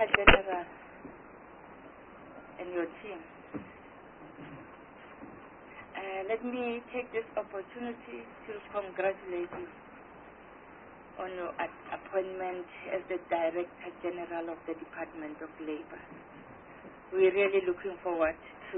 Director General and your team. Let me take this opportunity to congratulate you on your appointment as the Director General of the Department of Labor. We're really looking forward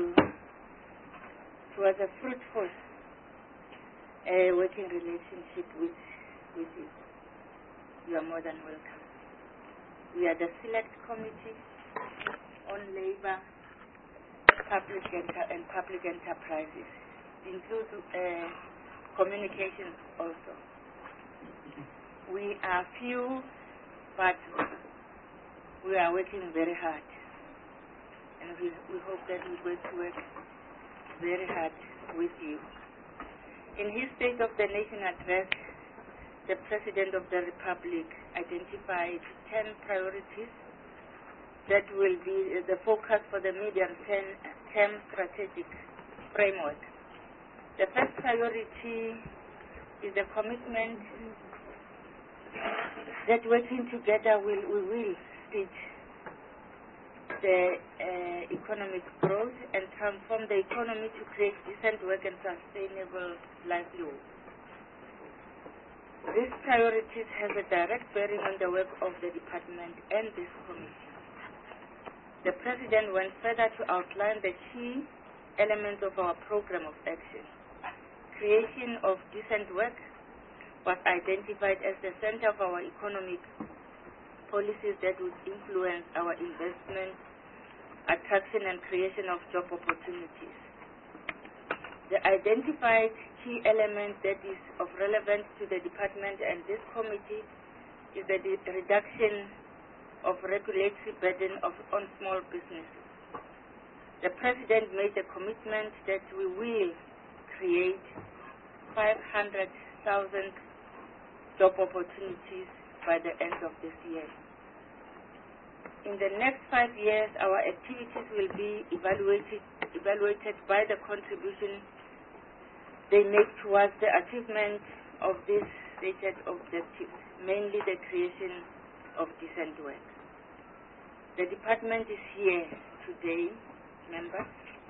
towards a fruitful working relationship with you. You are more than welcome. We are the Select Committee on Labor, Public Enterprises. Includes communications also. We are few, but we are working very hard. And we hope that we're going to work very hard with you. In his State of the Nation address, the President of the Republic identified 10 priorities that will be the focus for the medium-term strategic framework. The first priority is the commitment that working together we will reach the economic growth and transform the economy to create decent work and sustainable livelihood. These priorities have a direct bearing on the work of the department and this committee. The President went further to outline the key elements of our program of action. Creation of decent work was identified as the center of our economic policies that would influence our investment, attraction and creation of job opportunities. The identified key element that is of relevance to the department and this committee is the reduction of regulatory burden on small businesses. The President made a commitment that we will create 500,000 job opportunities by the end of this year. In the next 5 years, our activities will be evaluated by the contribution they make towards the achievement of these stated objectives, mainly the creation of decent work. The department is here today, members,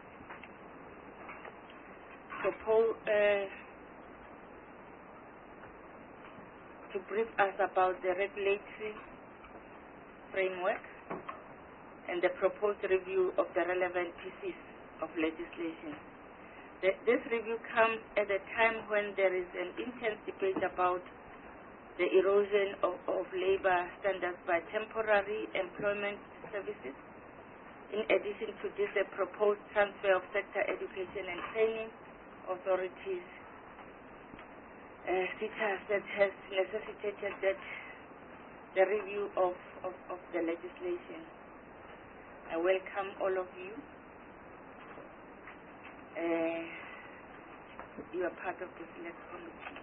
to brief us about the regulatory framework and the proposed review of the relevant pieces of legislation. This review comes at a time when there is an intense debate about the erosion of labor standards by temporary employment services. In addition to this, the proposed transfer of sector education and training authorities features that has necessitated that the review of the legislation. I welcome all of you. You are part of the Select Committee.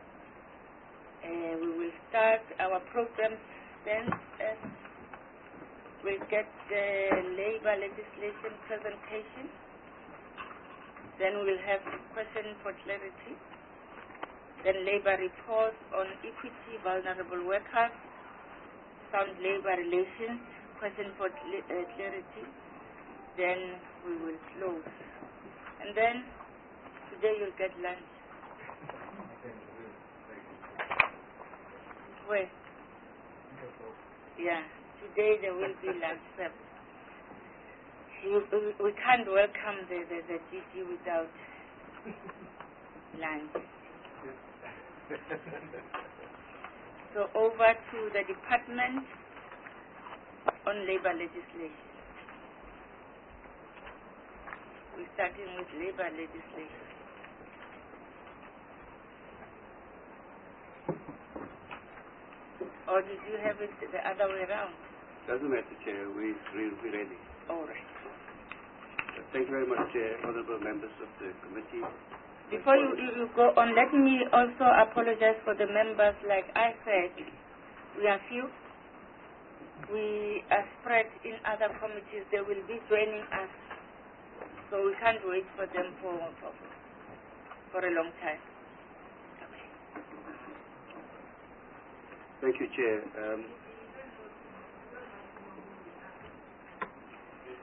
We will start our program then. We'll get the labor legislation presentation. Then we'll have a question for clarity. Then labor reports on equity, vulnerable workers, sound labor relations, question for clarity. Then we will close. And then today you'll get lunch. Where? Yeah, today there will be lunch served. We can't welcome the DG without lunch. So over to the Department on Labor Legislation. We're starting with labor legislation. Or did you have it the other way around? Doesn't matter, Chair. We're ready. All right. Thank you very much, honorable members of the committee. Before you go on, let me also apologize for the members. Like I said, we are few. We are spread in other committees. They will be joining us, so we can't wait for them for a long time. Okay. Thank you, Chair.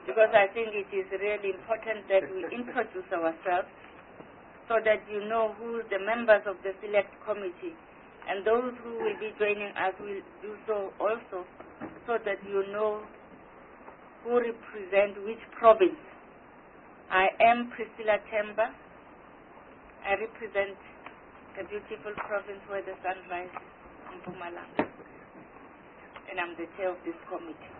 because I think it is really important that we introduce ourselves so that you know who the members of the select committee and those who will be joining us will do so also, so that you know who represent which province. I am Priscilla Temba. I represent the beautiful province where the sun rises, Mpumalanga. And I'm the chair of this committee.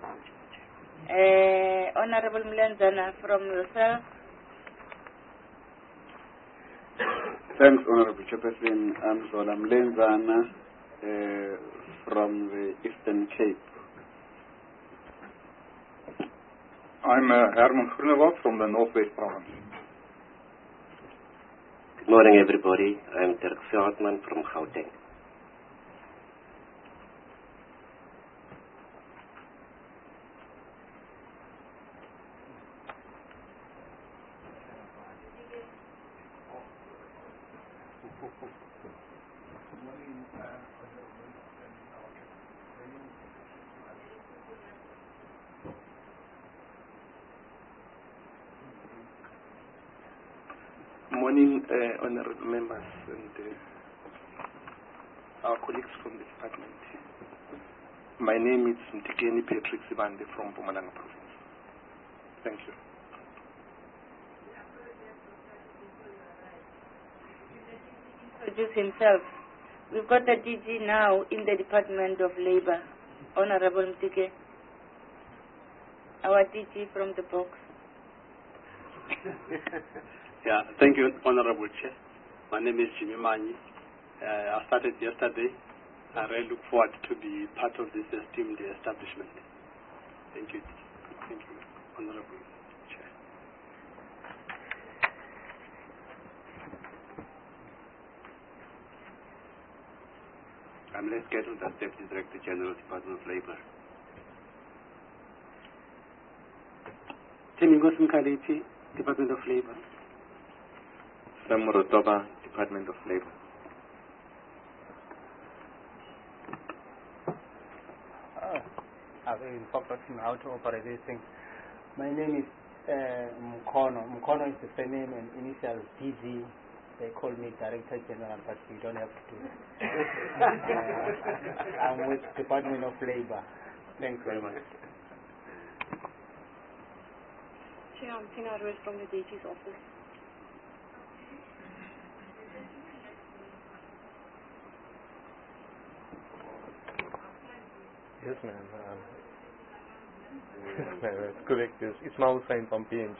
Honorable Mlenzana, from yourself. Thanks, Honorable Chairperson. I'm Zola Mlenzana from the Eastern Cape. I'm Herman Groenewald from the Northwest Province. Good morning, everybody. I'm Dirk Veldman from Gauteng. Morning, honorable members and our colleagues from the department. My name is Mtikeni Patrick Sibande from Mpumalanga Province. Thank you. Introduce himself. We've got the DG now in the Department of Labor, Honorable Mtike, our DG from the box. Yeah, thank you, Honorable Chair. My name is Jimmy Mani. I started yesterday. I really look forward to be part of this esteemed establishment. Thank you. Thank you, Honorable Chair. I'm Les Kettle, the Deputy Director General, Department of Labor. Timingos Mkhaliti, Department of Labor. Sam Rotoba, Department of Labor. I've even forgotten how to operate this thing. My name is Mkono. Mkono is the surname and initial DG. They call me Director General, but you don't have to. I'm with Department of Labor. Thanks very much. Chair, I'm Tina Ruiz from the DG's office. Yes, ma'am. That's correct. Yes. Ismail Hussain from PNG.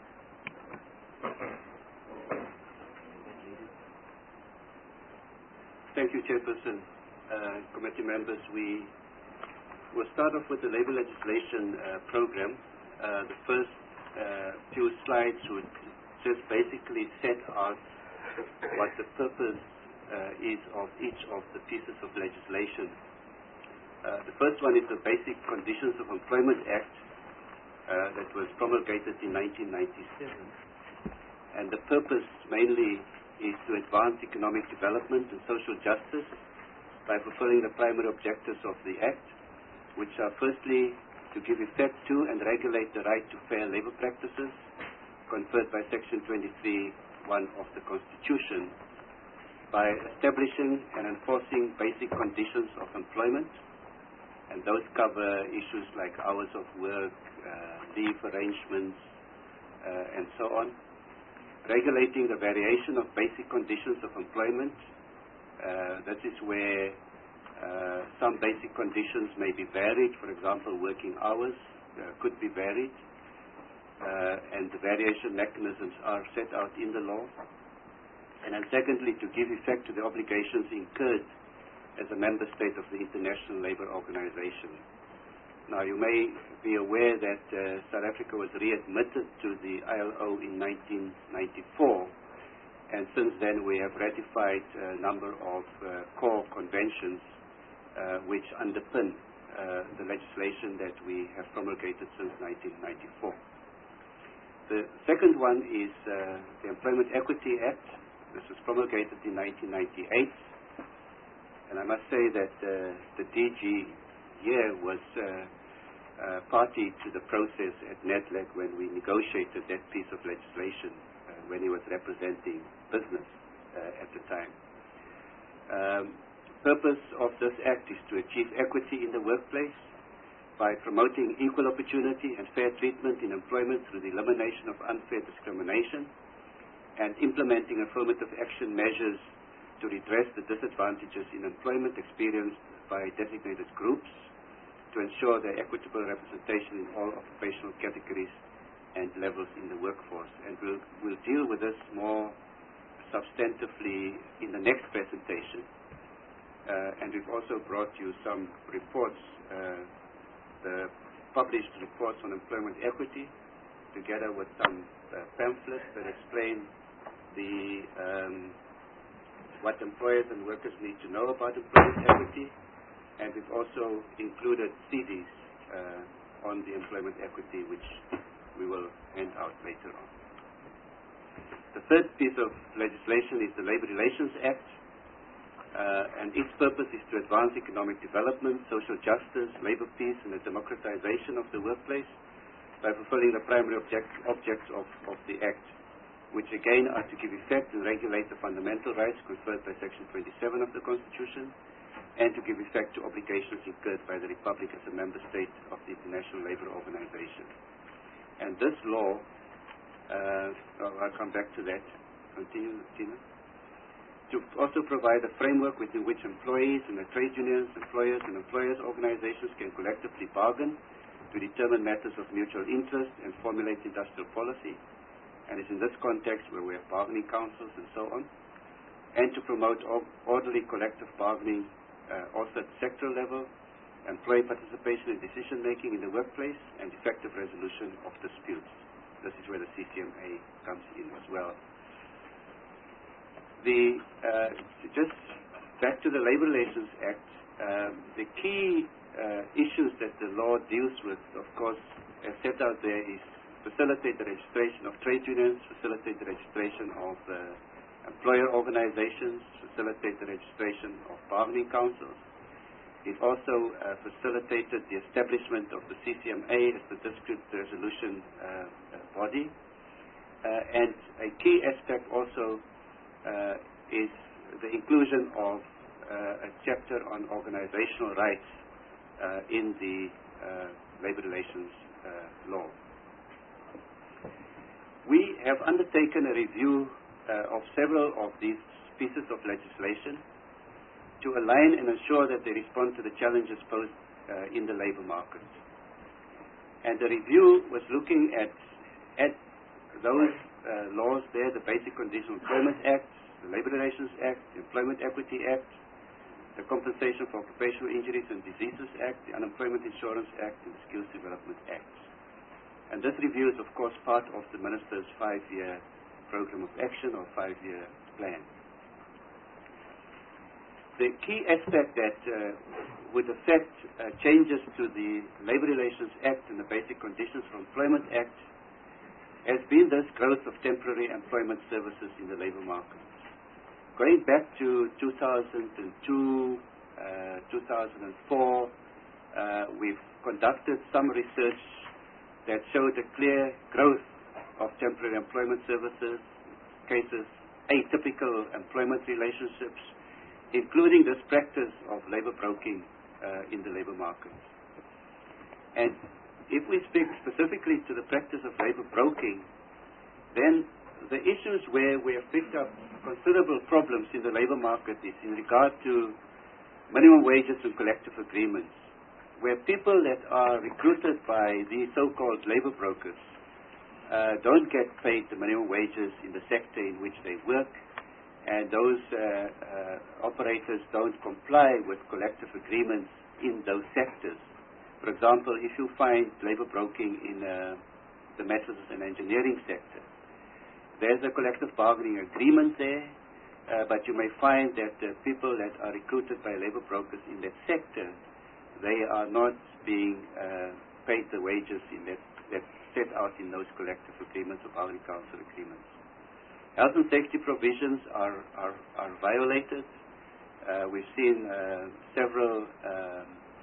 Thank you, Chairperson. Committee members, we will start off with the labor legislation program. The first few slides would just basically set out what the purpose is of each of the pieces of legislation. The first one is the Basic Conditions of Employment Act that was promulgated in 1997. And the purpose mainly is to advance economic development and social justice by fulfilling the primary objectives of the Act, which are firstly to give effect to and regulate the right to fair labor practices conferred by Section 23(1) of the Constitution by establishing and enforcing basic conditions of employment. And those cover issues like hours of work, leave arrangements, and so on. Regulating the variation of basic conditions of employment. That is where some basic conditions may be varied. For example, working hours could be varied. And the variation mechanisms are set out in the law. And then secondly, to give effect to the obligations incurred as a member state of the International Labour Organization. Now, you may be aware that South Africa was readmitted to the ILO in 1994, and since then we have ratified a number of core conventions which underpin the legislation that we have promulgated since 1994. The second one is the Employment Equity Act. This was promulgated in 1998. And I must say that the DG here was party to the process at NEDLAC when we negotiated that piece of legislation when he was representing business at the time. Purpose of this act is to achieve equity in the workplace by promoting equal opportunity and fair treatment in employment through the elimination of unfair discrimination and implementing affirmative action measures to redress the disadvantages in employment experienced by designated groups, to ensure their equitable representation in all occupational categories and levels in the workforce. And we'll deal with this more substantively in the next presentation. And we've also brought you some reports, the published reports on employment equity, together with some pamphlets that explain what employers and workers need to know about employment equity. And we've also included CDs on the employment equity, which we will hand out later on. The third piece of legislation is the Labor Relations Act, and its purpose is to advance economic development, social justice, labor peace, and the democratization of the workplace by fulfilling the primary objects of the Act, which again are to give effect and regulate the fundamental rights conferred by Section 27 of the Constitution, and to give effect to obligations incurred by the Republic as a member state of the International Labour Organization. And this law, I'll come back to that. Continue, Tina. To also provide a framework within which employees and the trade unions, employers and employers organizations can collectively bargain to determine matters of mutual interest and formulate industrial policy. And it's in this context where we have bargaining councils and so on. And to promote orderly collective bargaining also at the sectoral level, employee participation in decision-making in the workplace, and effective resolution of disputes. This is where the CCMA comes in as well. Just back to the Labor Relations Act, the key issues that the law deals with, of course, as set out there, is facilitate the registration of trade unions, facilitate the registration of employer organizations, facilitate the registration of bargaining councils. It also facilitated the establishment of the CCMA as the dispute resolution body. And a key aspect also is the inclusion of a chapter on organizational rights in the labor relations law. We have undertaken a review of several of these pieces of legislation to align and ensure that they respond to the challenges posed in the labor market. And the review was looking at those laws there, the Basic Conditional Employment Act, the Labor Relations Act, the Employment Equity Act, the Compensation for Occupational Injuries and Diseases Act, the Unemployment Insurance Act, and the Skills Development Act. And this review is, of course, part of the Minister's 5-year program of action or 5-year plan. The key aspect that would affect changes to the Labor Relations Act and the Basic Conditions for Employment Act has been this growth of temporary employment services in the labor market. Going back to 2002, 2004, we've conducted some research that showed a clear growth of temporary employment services, cases, atypical employment relationships, including this practice of labor broking in the labor market. And if we speak specifically to the practice of labor broking, then the issues where we have picked up considerable problems in the labor market is in regard to minimum wages and collective agreements, where people that are recruited by these so-called labor brokers don't get paid the minimum wages in the sector in which they work, and those operators don't comply with collective agreements in those sectors. For example, if you find labor broking in the metals and engineering sector, there's a collective bargaining agreement there, but you may find that people that are recruited by labor brokers in that sector, they are not being paid the wages in that's set out in those collective agreements or bargaining council agreements. Health and safety provisions are violated. We've seen several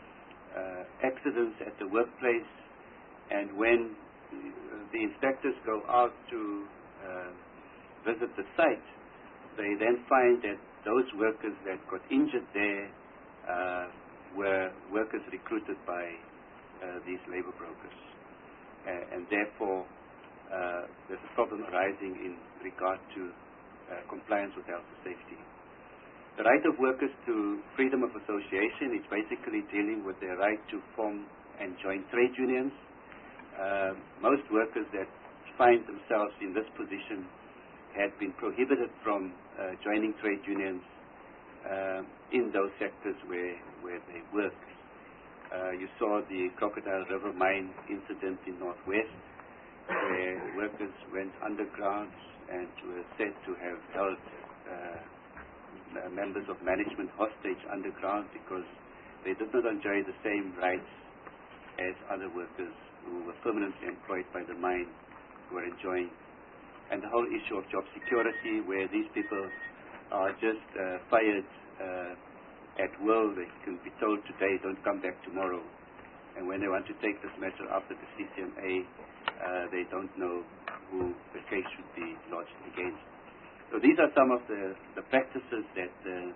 accidents at the workplace, and when the inspectors go out to visit the site, they then find that those workers that got injured there were workers recruited by these labor brokers. And therefore, there's a problem arising in regard to compliance with health and safety. The right of workers to freedom of association is basically dealing with their right to form and join trade unions. Most workers that find themselves in this position had been prohibited from joining trade unions in those sectors where they work. You saw the Crocodile River mine incident in Northwest, where workers went underground and were said to have held members of management hostage underground because they did not enjoy the same rights as other workers who were permanently employed by the mine were enjoying. And the whole issue of job security, where these people are just fired at will. They can be told today, don't come back tomorrow. And when they want to take this matter up at the CCMA, they don't know who the case should be lodged against. So these are some of the practices that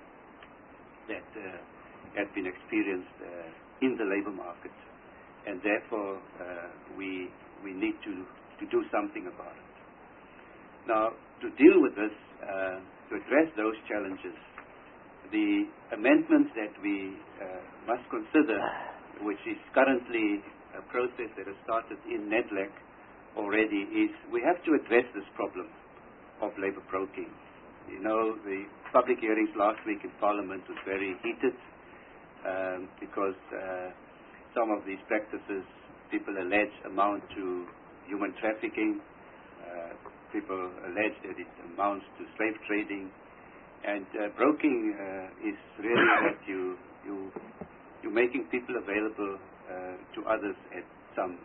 have been experienced in the labor market, and therefore we need to do something about it. Now, to deal with this, to address those challenges, the amendments that we must consider, which is currently a process that has started in NEDLAC already, is we have to address this problem of labor broking. You know, the public hearings last week in Parliament was very heated because some of these practices, people allege, amount to human trafficking. People allege that it amounts to slave trading. And broking is really that you're making people available to others at some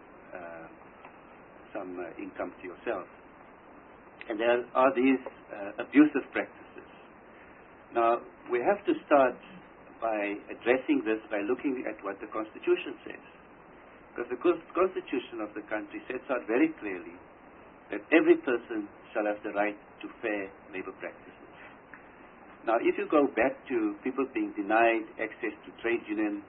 income to yourself. And there are these abusive practices. Now, we have to start by addressing this by looking at what the Constitution says. Because the Constitution of the country sets out very clearly that every person shall have the right to fair labor practices. Now, if you go back to people being denied access to trade unions,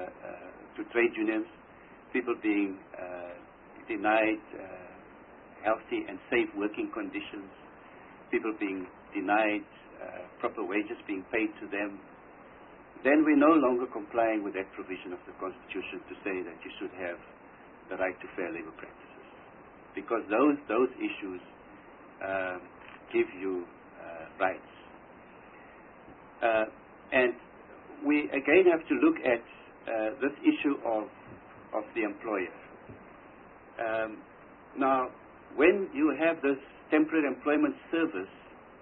people being denied healthy and safe working conditions, people being denied proper wages being paid to them, then we're no longer complying with that provision of the Constitution to say that you should have the right to fair labor practices, because those issues give you rights. And we again have to look at this issue of the employer. Now, when you have this temporary employment service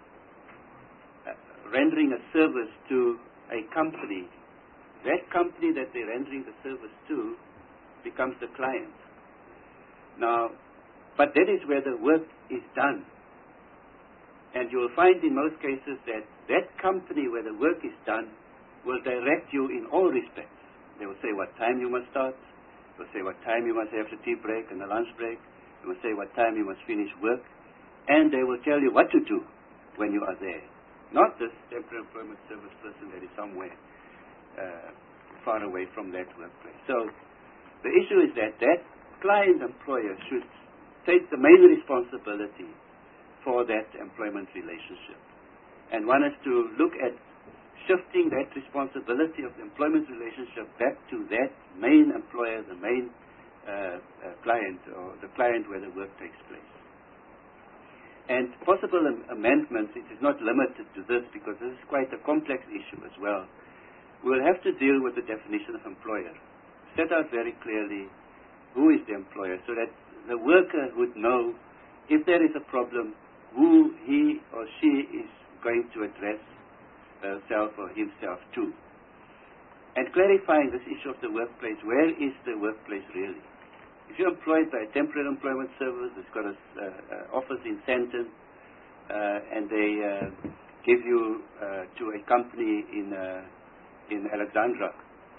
rendering a service to a company, that company that they're rendering the service to becomes the client. Now, but that is where the work is done. And you will find in most cases that that company where the work is done will direct you in all respects. They will say what time you must start. They will say what time you must have the tea break and the lunch break. They will say what time you must finish work. And they will tell you what to do when you are there. Not this temporary employment service person that is somewhere far away from that workplace. So the issue is that client-employer should take the main responsibility for that employment relationship. And one has to look at shifting that responsibility of the employment relationship back to that main employer, the main client, or the client where the work takes place. And possible amendments, it is not limited to this because this is quite a complex issue as well. We will have to deal with the definition of employer. Set out very clearly who is the employer so that the worker would know if there is a problem, who he or she is going to address herself or himself to. And clarifying this issue of the workplace, where is the workplace really? If you're employed by a temporary employment service, it's got an office in Sandton, and they give you to a company in Alexandra,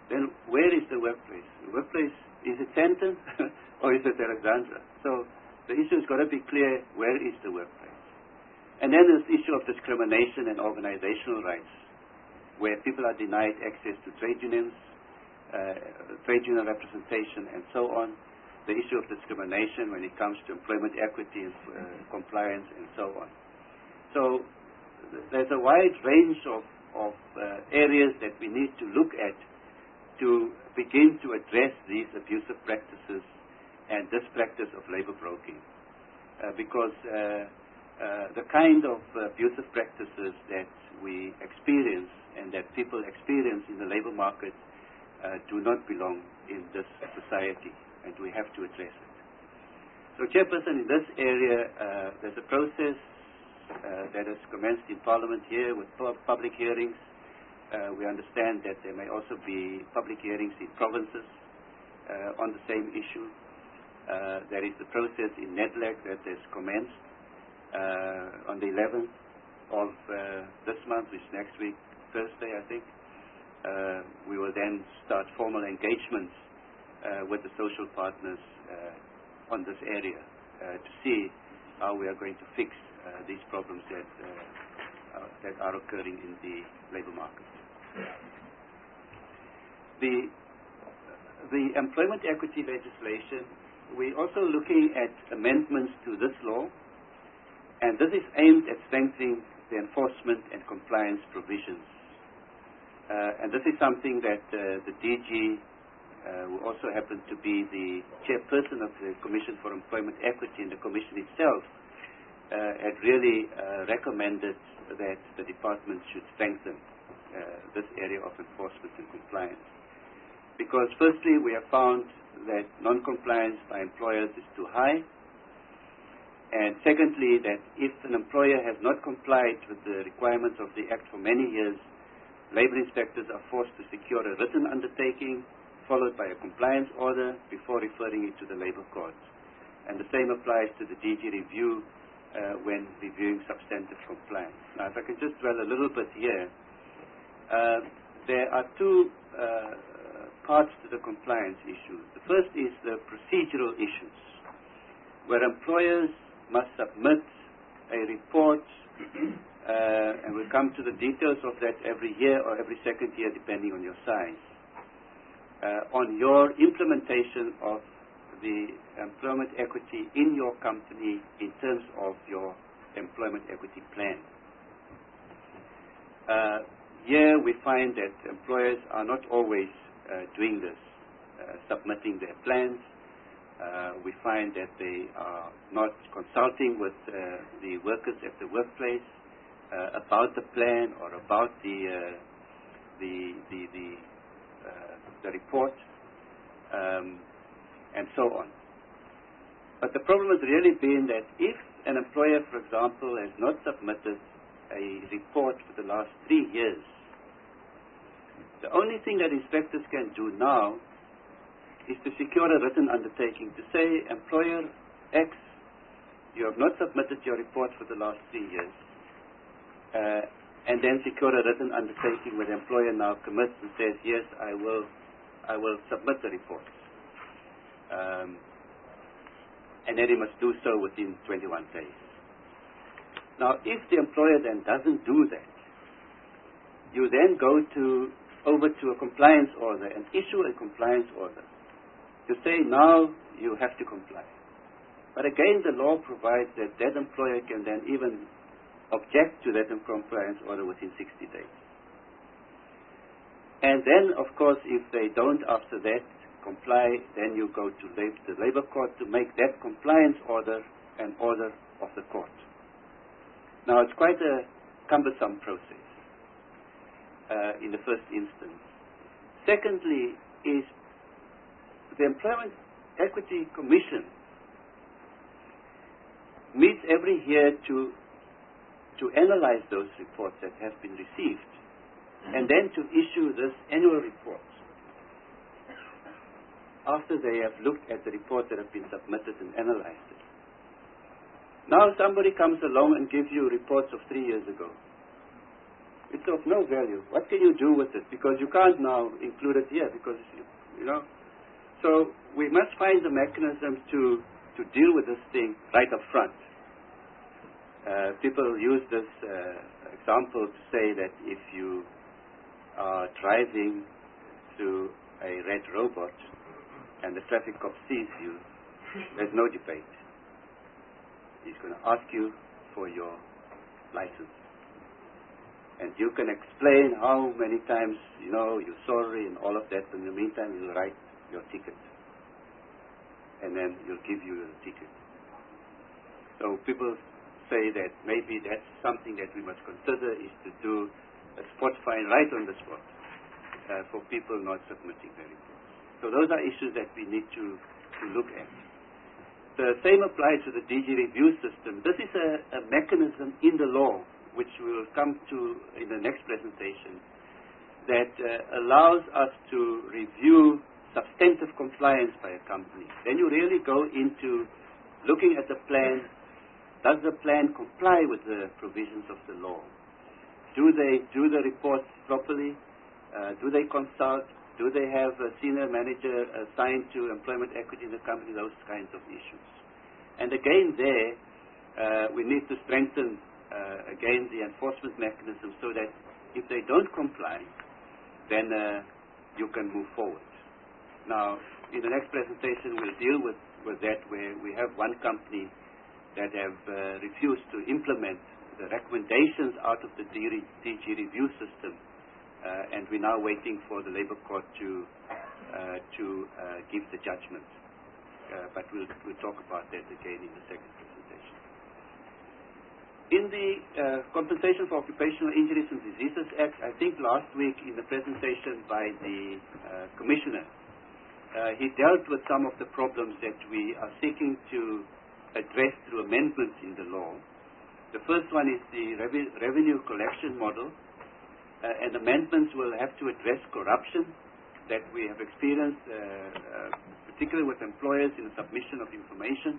then where is the workplace? The workplace, is it Sandton or is it Alexandra? So the issue has got to be clear, where is the workplace? And then there's the issue of discrimination and organizational rights, where people are denied access to trade unions, trade union representation, and so on. The issue of discrimination when it comes to employment equity and compliance, and so on. So there's a wide range of areas that we need to look at to begin to address these abusive practices and this practice of labor broking. Because the kind of abusive practices that we experience and that people experience in the labor market do not belong in this society, and we have to address it. So, Chairperson, in this area, there's a process that has commenced in Parliament here with public hearings. We understand that there may also be public hearings in provinces on the same issue. There is the process in NEDLAC that has commenced on the 11th of this month, which is next week, Thursday, I think. We will then start formal engagements with the social partners on this area to see how we are going to fix these problems that are occurring in the labor market. The employment equity legislation, we're also looking at amendments to this law, and this is aimed at strengthening the enforcement and compliance provisions. And this is something that the DG, who also happened to be the chairperson of the Commission for Employment Equity, and the Commission itself had really recommended that the department should strengthen this area of enforcement and compliance. Because firstly, we have found that non-compliance by employers is too high, and secondly, that if an employer has not complied with the requirements of the Act for many years, labor inspectors are forced to secure a written undertaking followed by a compliance order before referring it to the labor courts. And the same applies to the DG review when reviewing substantive compliance. Now, if I can just dwell a little bit here, there are two parts to the compliance issue. The first is the procedural issues, where employers must submit a report, and we'll come to the details of that every year or every second year, depending on your size, on your implementation of the employment equity in your company in terms of your employment equity plan. Here we find that employers are not always doing this, submitting their plans. We find that they are not consulting with the workers at the workplace about the plan or about the report, and so on. But the problem has really been that if an employer, for example, has not submitted a report for the last 3 years, the only thing that inspectors can do now is to secure a written undertaking to say, employer X, you have not submitted your report for the last 3 years, and then secure a written undertaking where the employer now commits and says, yes, I will submit the report. And then he must do so within 21 days. Now, if the employer then doesn't do that, you then go over to a compliance order and issue a compliance order to say, now you have to comply. But again, the law provides that that employer can then even object to that compliance order within 60 days. And then, of course, if they don't after that comply, then you go to the labor court to make that compliance order an order of the court. Now, it's quite a cumbersome process in the first instance. Secondly, is the Employment Equity Commission meets every year to analyze those reports that have been received, and then to issue this annual report after they have looked at the reports that have been submitted and analyzed it. Now somebody comes along and gives you reports of 3 years ago. It's of no value. What can you do with it? Because you can't now include it here because, you know. So we must find the mechanism to deal with this thing right up front. People use this example to say that if you are driving through a red robot and the traffic cop sees you, there's no debate. He's going to ask you for your license. And you can explain how many times, you know, you're sorry and all of that, but in the meantime, you'll write your ticket. And then he'll give you your ticket. So people say that maybe that's something that we must consider, is to do a spot fine right on the spot for people not submitting their reports. So those are issues that we need to look at. The same applies to the DG review system. This is a mechanism in the law, which we will come to in the next presentation, that allows us to review substantive compliance by a company. Then you really go into looking at the plan. Does the plan comply with the provisions of the law? Do they do the reports properly? Do they consult? Do they have a senior manager assigned to employment equity in the company? Those kinds of issues. And again there, we need to strengthen again the enforcement mechanism so that if they don't comply, then you can move forward. Now, in the next presentation, we'll deal with that, where we have one company that have refused to implement the recommendations out of the DG review system, and we're now waiting for the Labour Court to give the judgment. But we'll talk about that again in the second presentation. In the Compensation for Occupational Injuries and Diseases Act, I think last week in the presentation by the Commissioner, he dealt with some of the problems that we are seeking to address through amendments in the law. The first one is the revenue collection model, and amendments will have to address corruption that we have experienced, particularly with employers in the submission of information,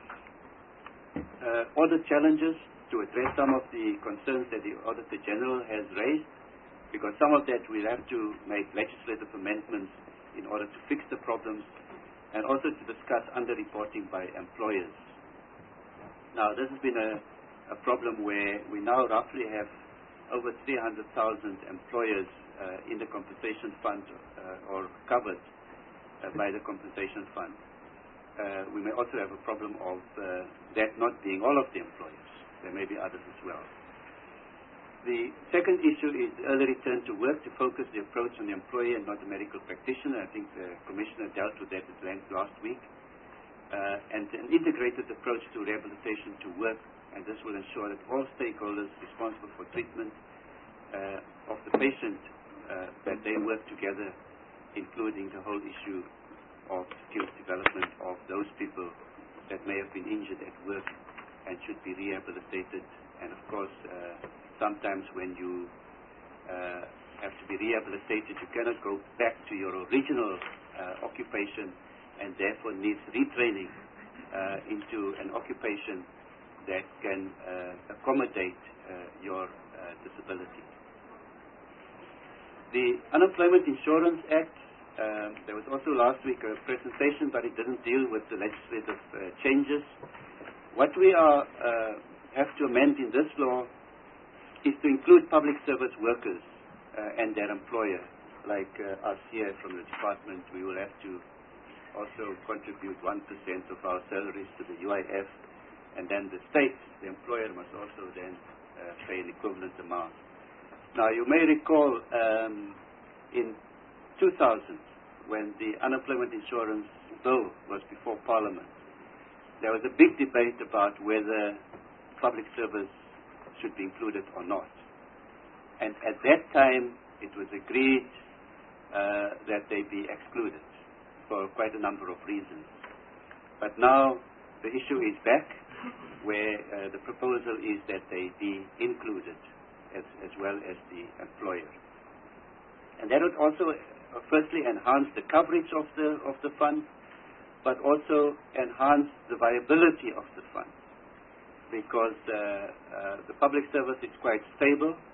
audit challenges to address some of the concerns that the Auditor General has raised, because some of that we'll have to make legislative amendments in order to fix the problems, and also to discuss underreporting by employers. Now, this has been a problem where we now roughly have over 300,000 employers in the compensation fund or covered by the compensation fund. We may also have a problem of that not being all of the employers. There may be others as well. The second issue is early return to work, to focus the approach on the employee and not the medical practitioner. I think the Commissioner dealt with that at length last week. And an integrated approach to rehabilitation to work, and this will ensure that all stakeholders responsible for treatment of the patient, that they work together, including the whole issue of skills development of those people that may have been injured at work and should be rehabilitated. And of course, sometimes when you have to be rehabilitated, you cannot go back to your original occupation, and therefore needs retraining into an occupation that can accommodate your disability. The Unemployment Insurance Act, there was also last week a presentation, but it didn't deal with the legislative changes. What we have to amend in this law is to include public service workers and their employer. Like us here from the department, we will have to also contribute 1% of our salaries to the UIF, and then the state, the employer, must also then pay an equivalent amount. Now, you may recall in 2000, when the unemployment insurance bill was before Parliament, there was a big debate about whether public service should be included or not. And at that time, it was agreed that they be excluded for quite a number of reasons. But now the issue is back, where the proposal is that they be included as well as the employer. And that would also firstly enhance the coverage of the fund, but also enhance the viability of the fund, because the public service is quite stable.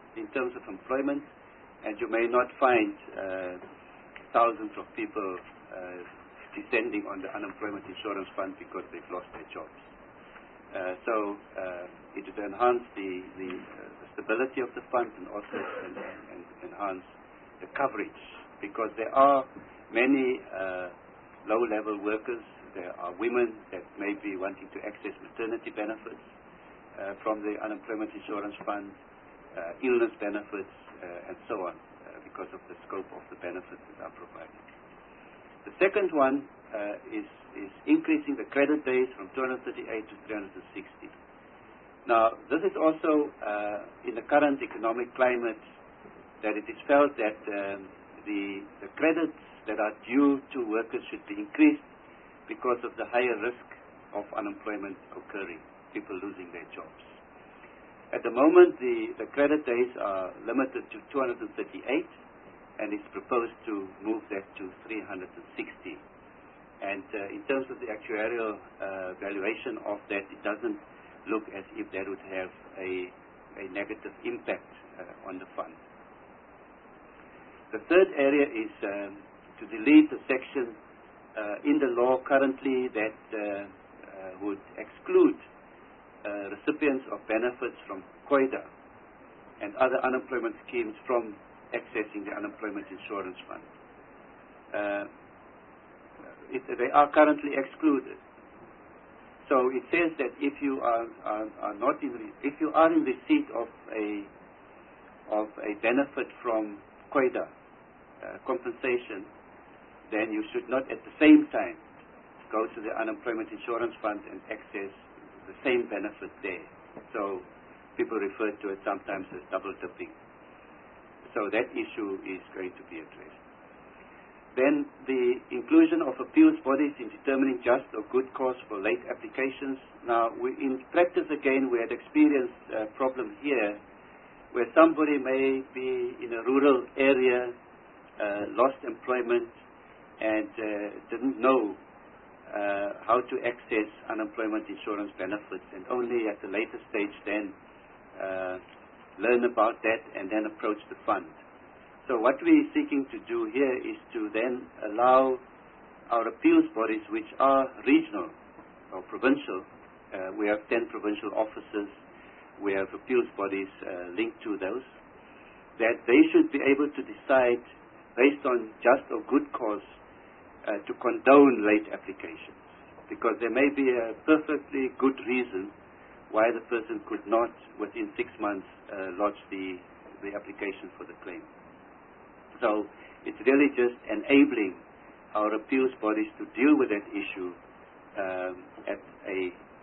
in terms of employment, and you may not find thousands of people descending on the unemployment insurance fund because they've lost their jobs. So it would enhance the stability of the fund and also enhance the coverage, because there are many low-level workers. There are women that may be wanting to access maternity benefits from the unemployment insurance fund, illness benefits, and so on, because of the scope of the benefits that are provided. The second one is increasing the credit days from 238 to 360. Now, this is also in the current economic climate that it is felt that the credits that are due to workers should be increased because of the higher risk of unemployment occurring, people losing their jobs. At the moment, the credit days are limited to 238, and it's proposed to move that to 360. And in terms of the actuarial valuation of that, it doesn't look as if that would have a negative impact on the fund. The third area is to delete the section in the law currently that would exclude recipients of benefits from COIDA and other unemployment schemes from accessing the unemployment insurance fund. They are currently excluded. So it says that if you are if you are in receipt of a benefit from COIDA compensation, then you should not at the same time go to the unemployment insurance fund and access the same benefit there. So people refer to it sometimes as double dipping. So that issue is going to be addressed. Then the inclusion of appeals bodies in determining just or good cause for late applications. Now, in practice again, we had experienced a problem here where somebody may be in a rural area, lost employment, and didn't know how to access unemployment insurance benefits, and only at a later stage then learn about that and then approach the fund. So what we're seeking to do here is to then allow our appeals bodies, which are regional or provincial, we have 10 provincial offices, we have appeals bodies linked to those, that they should be able to decide based on just or good cause to condone late applications, because there may be a perfectly good reason why the person could not, within 6 months, lodge the application for the claim. So it's really just enabling our appeals bodies to deal with that issue at a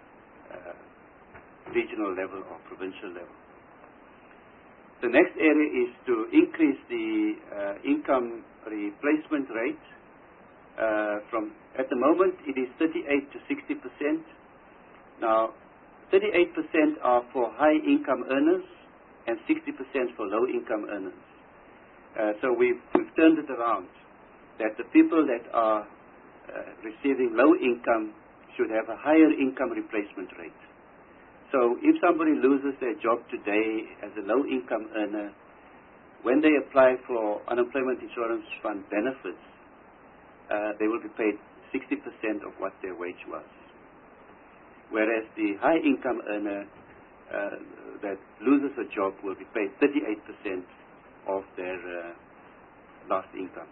regional level or provincial level. The next area is to increase the income replacement rate from, at the moment, it is 38 to 60%. Now, 38% are for high income earners and 60% for low income earners. So we've turned it around, that the people that are receiving low income should have a higher income replacement rate. So if somebody loses their job today as a low income earner, when they apply for unemployment insurance fund benefits, they will be paid 60% of what their wage was. Whereas the high income earner that loses a job will be paid 38% of their last income.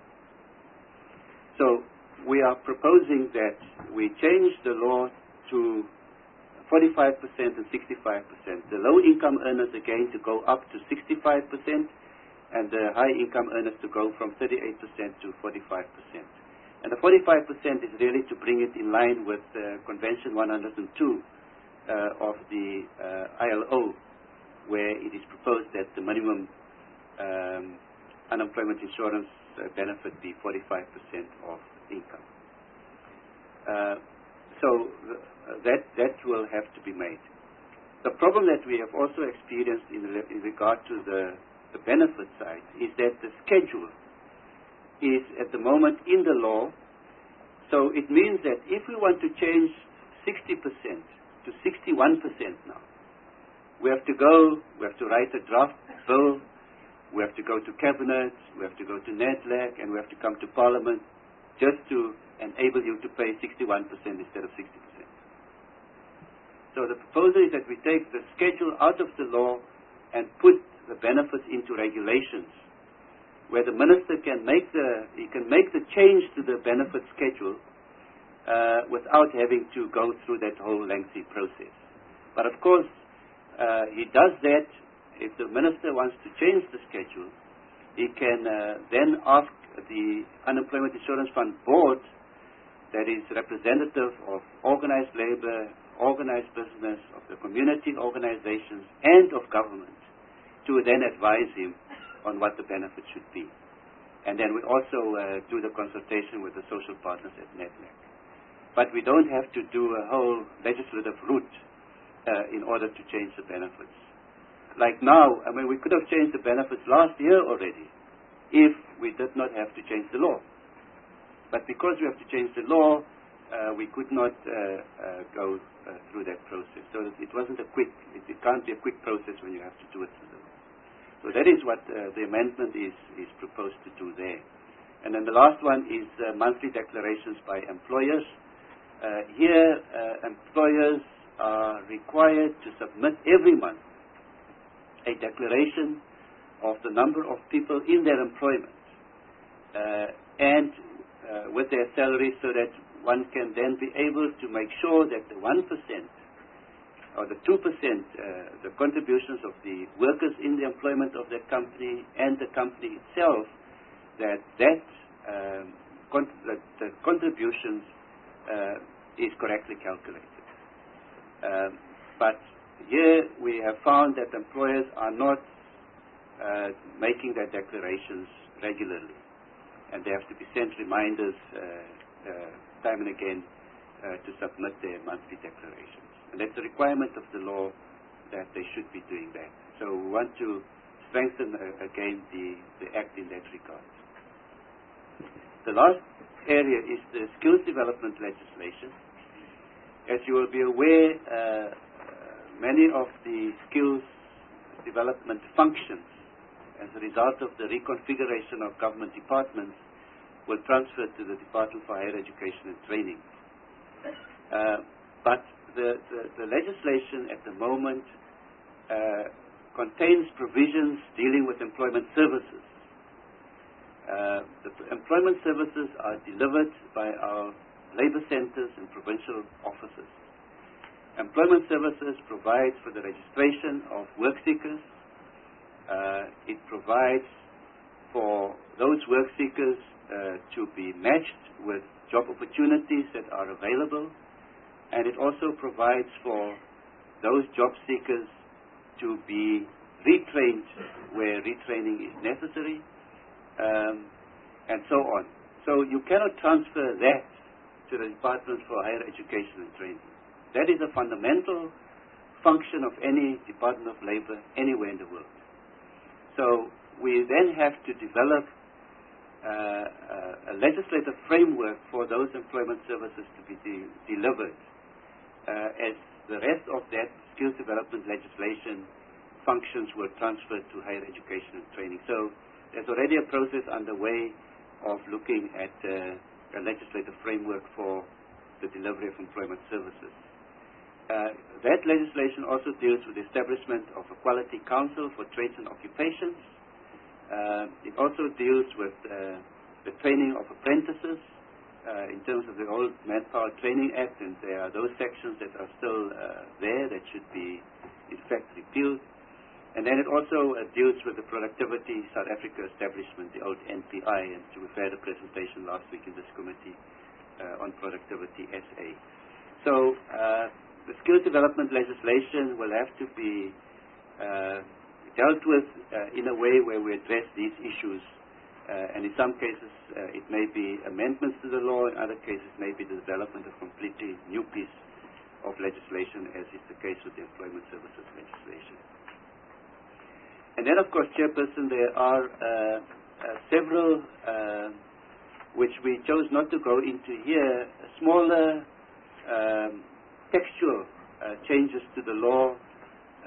So we are proposing that we change the law to 45% and 65%. The low income earners again to go up to 65%, and the high income earners to go from 38% to 45%. And the 45% is really to bring it in line with Convention 102 of the ILO, where it is proposed that the minimum unemployment insurance benefit be 45% of income. So that will have to be made. The problem that we have also experienced in regard to the benefit side is that the schedule is at the moment in the law. So it means that if we want to change 60% to 61% now, we have to write a draft bill, we have to go to Cabinet, we have to go to NEDLAC, and we have to come to Parliament just to enable you to pay 61% instead of 60%. So the proposal is that we take the schedule out of the law and put the benefits into regulations, where the minister can make the change to the benefit schedule without having to go through that whole lengthy process. But of course, he does that. If the minister wants to change the schedule, he can then ask the Unemployment Insurance Fund board, that is representative of organized labor, organized business, of the community organizations, and of government, to then advise him on what the benefit should be. And then we also do the consultation with the social partners at NEDLAC. But we don't have to do a whole legislative route in order to change the benefits. Like now, I mean, we could have changed the benefits last year already if we did not have to change the law. But because we have to change the law, we could not go through that process. So it wasn't it can't be a quick process when you have to do it through the law. So that is what the amendment is proposed to do there. And then the last one is monthly declarations by employers. Here, employers are required to submit every month a declaration of the number of people in their employment and with their salaries, so that one can then be able to make sure that the 1% or the 2%, the contributions of the workers in the employment of that company and the company itself, that the contributions is correctly calculated. But here we have found that employers are not making their declarations regularly, and they have to be sent reminders time and again to submit their monthly declarations. And that's a requirement of the law that they should be doing that. So we want to strengthen again the Act in that regard. The last area is the skills development legislation. As you will be aware, many of the skills development functions, as a result of the reconfiguration of government departments, will transfer to the Department for Higher Education and Training. But the legislation at the moment contains provisions dealing with employment services. The employment services are delivered by our labor centers and provincial offices. Employment services provides for the registration of work seekers. It provides for those work seekers to be matched with job opportunities that are available, and it also provides for those job seekers to be retrained where retraining is necessary, and so on. So you cannot transfer that to the Department for Higher Education and Training. That is a fundamental function of any Department of Labor anywhere in the world. So we then have to develop a legislative framework for those employment services to be delivered as the rest of that skills development legislation functions were transferred to higher education and training. So there's already a process underway of looking at a legislative framework for the delivery of employment services. That legislation also deals with the establishment of a quality council for trades and occupations. It also deals with the training of apprentices in terms of the old Manpower Training Act, and there are those sections that are still there that should be, in fact, repealed. And then it also deals with the Productivity South Africa Establishment, the old NPI, and we've had a presentation last week in this committee on Productivity SA. So the skills development legislation will have to be dealt with in a way where we address these issues, and in some cases it may be amendments to the law, in other cases may be the development of a completely new piece of legislation, as is the case with the employment services legislation. And then, of course, Chairperson, there are several which we chose not to go into here, smaller textual changes to the law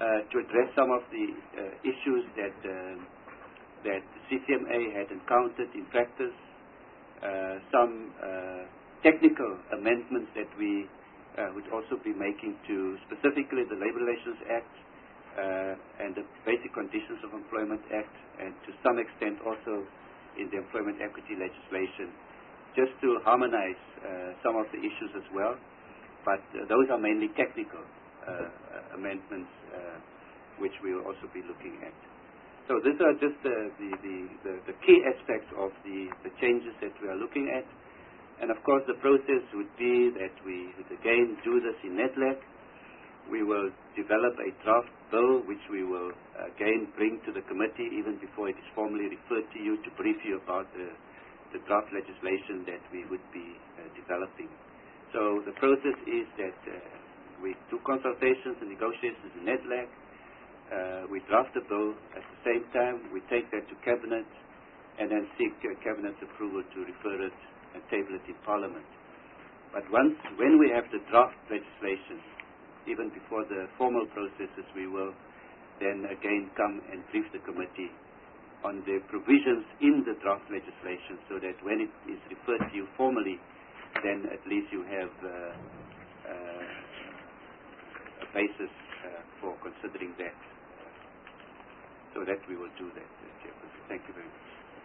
to address some of the issues that that CCMA had encountered in practice, some technical amendments that we would also be making to specifically the Labour Relations Act and the Basic Conditions of Employment Act, and to some extent also in the employment equity legislation, just to harmonize some of the issues as well. But those are mainly technical amendments which we will also be looking at. So these are just the key aspects of the changes that we are looking at. And of course the process would be that we would again do this in NEDLAC. We will develop a draft bill which we will again bring to the committee even before it is formally referred to you, to brief you about the draft legislation that we would be developing. So the process is that we do consultations and negotiations in NEDLAC. We draft the bill. At the same time, we take that to Cabinet and then seek Cabinet's approval to refer it and table it in Parliament. But when we have the draft legislation, even before the formal processes, we will then again come and brief the committee on the provisions in the draft legislation, so that when it is referred to you formally, then at least you have a basis for considering that. So that we will do that, Chairperson. Thank you very much.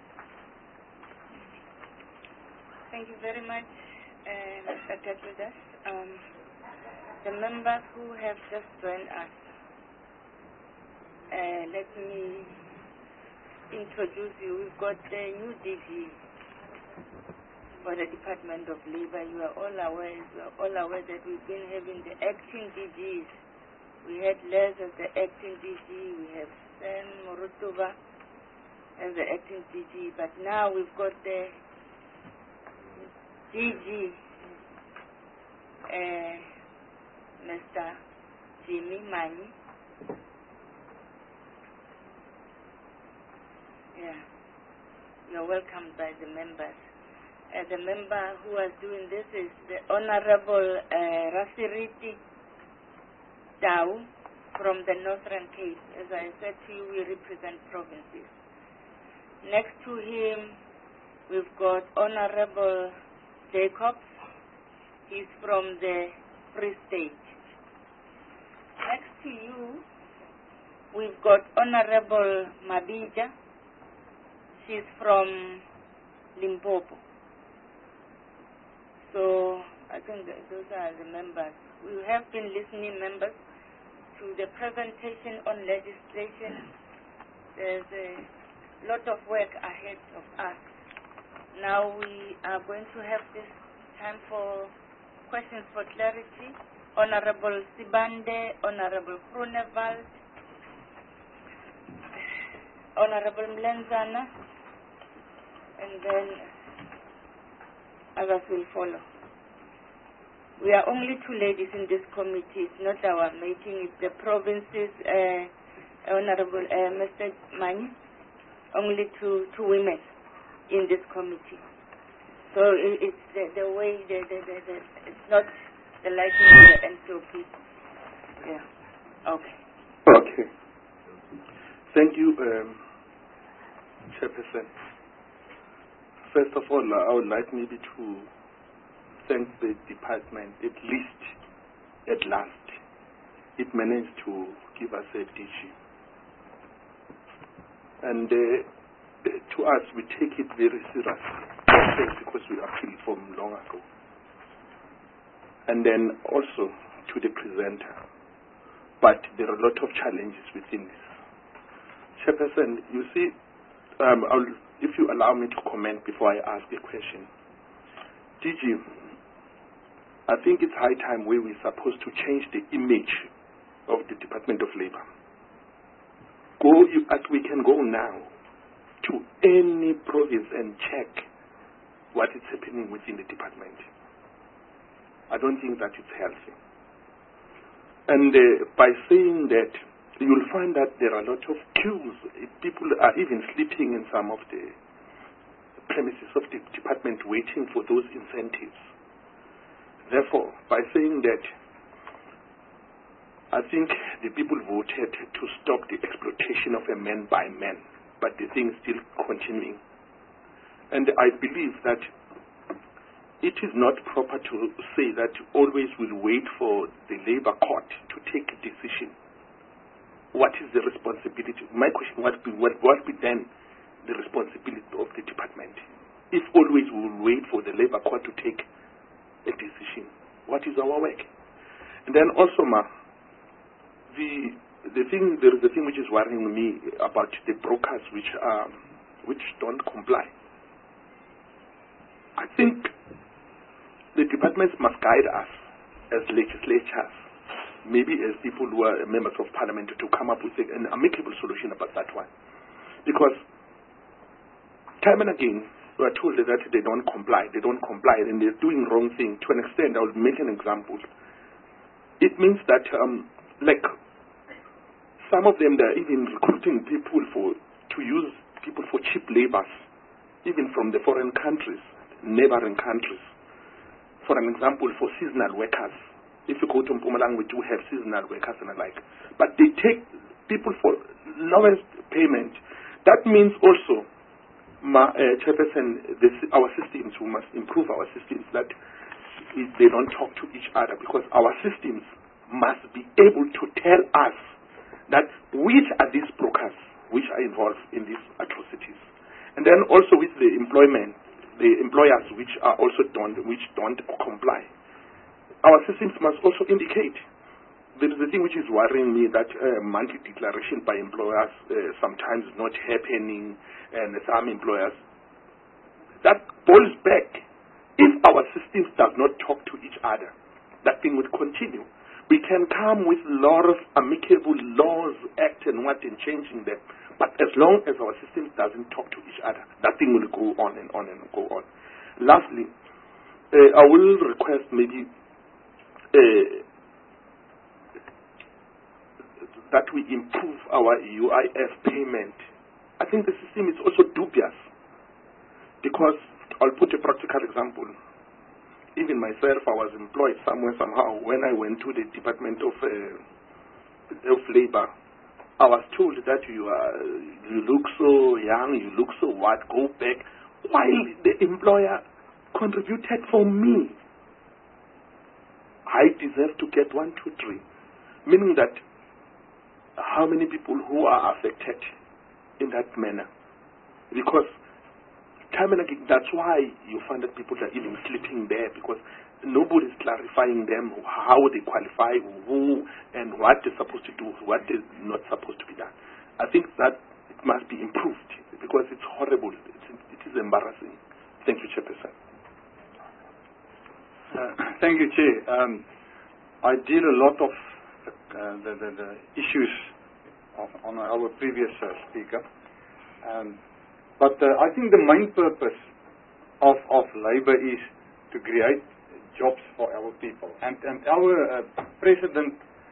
Thank you very much, Mr. Tetrudas. The members who have just joined us, let me introduce you. We've got the new DG for the Department of Labor. You are all aware that we've been having the acting DGs. We had Les as the acting DG. We have Sam Morutuba as the acting DG. But now we've got the DG, Mr. Jimmy Manyi. Yeah, you're welcomed by the members. The member who was doing this is the Honorable Rasiriti Dau from the Northern Cape. As I said to you, we represent provinces. Next to him, we've got Honorable Jacobs. He's from the Free State. Next to you, we've got Honorable Mabija. She's from Limpopo. So I think that those are the members. We have been listening, members, to the presentation on legislation. There's a lot of work ahead of us. Now we are going to have this time for questions for clarity. Honorable Sibande, Honorable Groenewald, Honorable Mlenzana, and then others will follow. We are only two ladies in this committee. It's not our making. It's the province's Honorable Mr. Manyi. Only two women in this committee. So it's the way, it's not the lighting of the NCOP. Yeah. Okay. Okay. Thank you, Chairperson. First of all, I would like maybe to thank the department, at least, at last, it managed to give us a DG. And to us, we take it very seriously because we appealed from long ago. And then also to the presenter. But there are a lot of challenges within this. Chairperson, you see, if you allow me to comment before I ask a question. DG, I think it's high time where we're supposed to change the image of the Department of Labor. We can go now to any province and check what is happening within the department. I don't think that it's healthy. And by saying that, you'll find that there are a lot of queues. People are even sleeping in some of the premises of the department waiting for those incentives. Therefore, by saying that, I think the people voted to stop the exploitation of a man by man, but the thing is still continuing. And I believe that it is not proper to say that always we'll wait for the labor court to take a decision. What is the responsibility? My question, what be then the responsibility of the department? If always we will wait for the labor court to take a decision, what is our work? And then also, there is a thing which is worrying me about the brokers which don't comply. I think the departments must guide us as legislators, maybe as people who are members of parliament, to come up with an amicable solution about that one. Because time and again, we are told that they don't comply, and they're doing wrong thing. To an extent, I will make an example. It means that, like, some of them, they're even recruiting people to use people for cheap labors, even from the foreign countries, neighboring countries. For an example, for seasonal workers. If you go to Mpumalanga, we do have seasonal workers and the like. But they take people for lowest payment. That means also, Chairperson, our systems, we must improve our systems, that they don't talk to each other, because our systems must be able to tell us that which are these brokers which are involved in these atrocities. And then also with the employers which don't comply. Our systems must also indicate. There is a thing which is worrying me, that monthly declaration by employers sometimes not happening, and some employers. That boils back. If our systems does not talk to each other, that thing would continue. We can come with a lot of amicable laws, act and changing them. But as long as our systems doesn't talk to each other, that thing will go on and on and go on. Lastly, I will request maybe that we improve our UIF payment. I think the system is also dubious, because I'll put a practical example. Even myself, I was employed somewhere, somehow. When I went to the Department of Labor, I was told that you look so young, you look so what, go back, while the employer contributed for me. I deserve to get 1, 2, 3. Meaning that how many people who are affected in that manner? Because time and again, that's why you find that people are even sleeping there, because nobody is clarifying them how they qualify, who and what they're supposed to do, what is not supposed to be done. I think that it must be improved, because it's horrible. It is embarrassing. Thank you, Chairperson. Thank you, Chair. I did a lot of the issues on our previous speaker. But I think the main purpose of labor is to create jobs for our people. And our President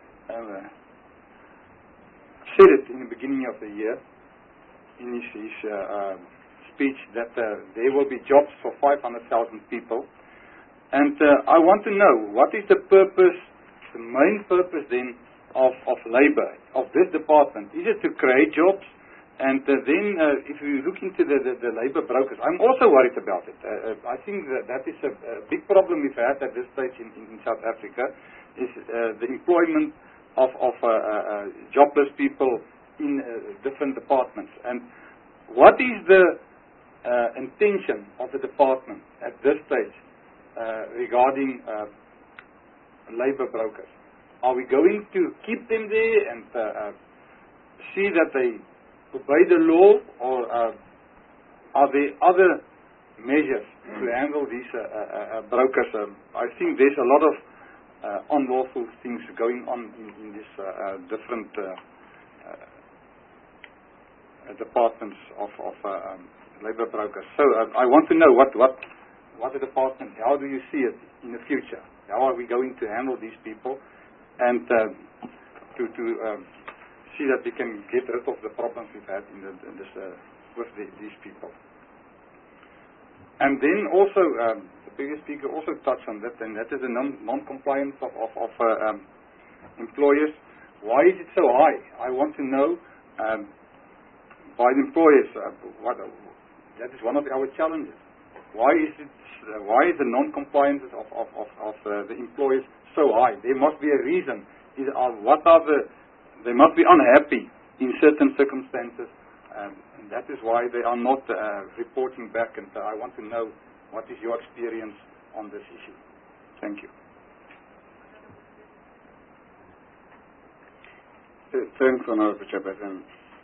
said it in the beginning of the year in his speech that there will be jobs for 500,000 people. And I want to know, what is the purpose, the main purpose then of labor, of this department? Is it to create jobs? And then if you look into the labor brokers, I'm also worried about it. I think that is a big problem we've had at this stage in South Africa, is the employment of jobless people in different departments. And what is the intention of the department at this stage regarding labor brokers? Are we going to keep them there and see that they obey the law, or are there other measures to handle these brokers? I think there's a lot of unlawful things going on in these different departments of labor brokers. So I want to know what the department, how do you see it in the future? How are we going to handle these people, and to see that we can get rid of the problems we've had with these people. And then also, the previous speaker also touched on that, and that is the non-compliance of employers. Why is it so high? I want to know by the employers. That is one of our challenges. Why is the non-compliance of the employers so high? There must be a reason. They must be unhappy in certain circumstances, and that is why they are not reporting back. And I want to know what is your experience on this issue. Thank you. Thanks, Honorable Chairperson.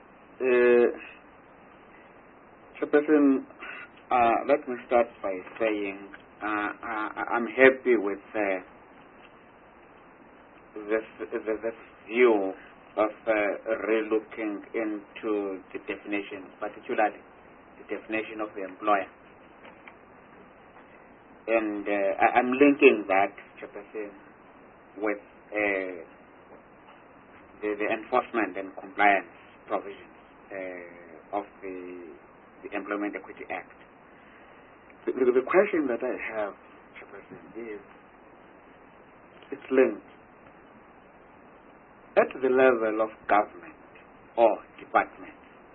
Chairperson, let me start by saying I'm happy with this view of relooking into the definition, particularly the definition of the employer. And I'm linking that, Chairperson, with the enforcement and compliance provisions of the Employment Equity Act. The question that I have, Chairperson, is it's linked. At the level of government or department,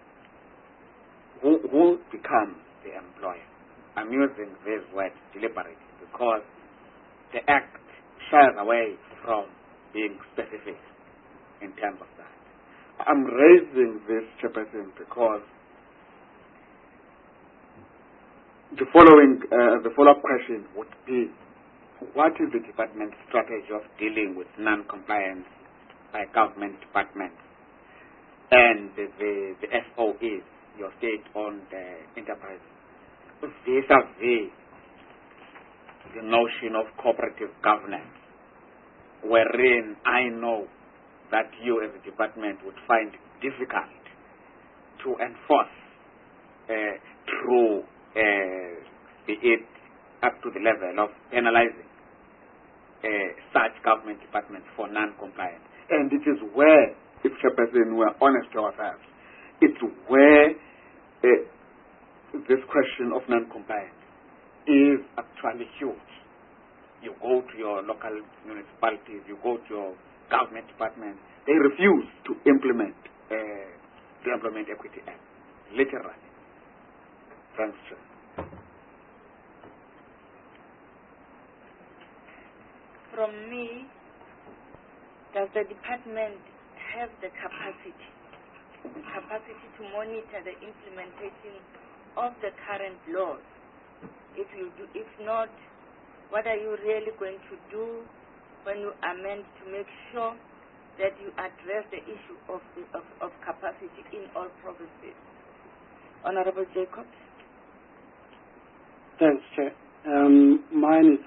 who becomes the employer? I'm using this word deliberately because the Act shies away from being specific in terms of that. I'm raising this, Chairperson, because the follow-up question would be, what is the department's strategy of dealing with non-compliance by government departments and the SOEs, your state-owned enterprises, vis-a-vis the notion of cooperative governance, wherein I know that you as a department would find it difficult to enforce through be it up to the level of penalizing such government departments for non-compliance. And it is where, if Chairperson, we are honest to ourselves, it's where this question of non-compliance is actually huge. You go to your local municipalities, you go to your government departments, they refuse to implement the Employment Equity Act, literally. Thanks, Chair. From me, does the department have the capacity to monitor the implementation of the current laws? If not, what are you really going to do when you amend to make sure that you address the issue of capacity in all provinces? Honorable Jacobs. Thanks, Chair. Mine is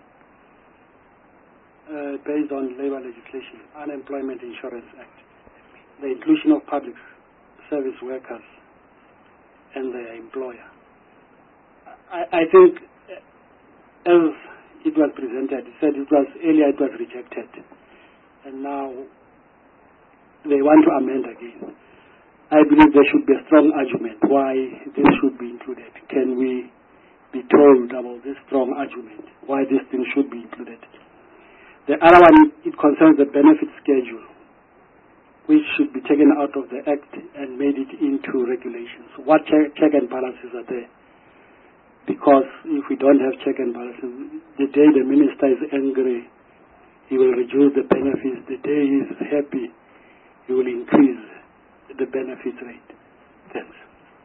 based on labor legislation, Unemployment Insurance Act, the inclusion of public service workers and their employer. I think, as it was presented, it said earlier it was rejected, and now they want to amend again. I believe there should be a strong argument why this should be included. Can we be told about this strong argument why this thing should be included? The other one, it concerns the benefit schedule, which should be taken out of the Act and made it into regulations. What check and balances are there? Because if we don't have check and balances, the day the minister is angry, he will reduce the benefits. The day he is happy, he will increase the benefit rate. Thanks.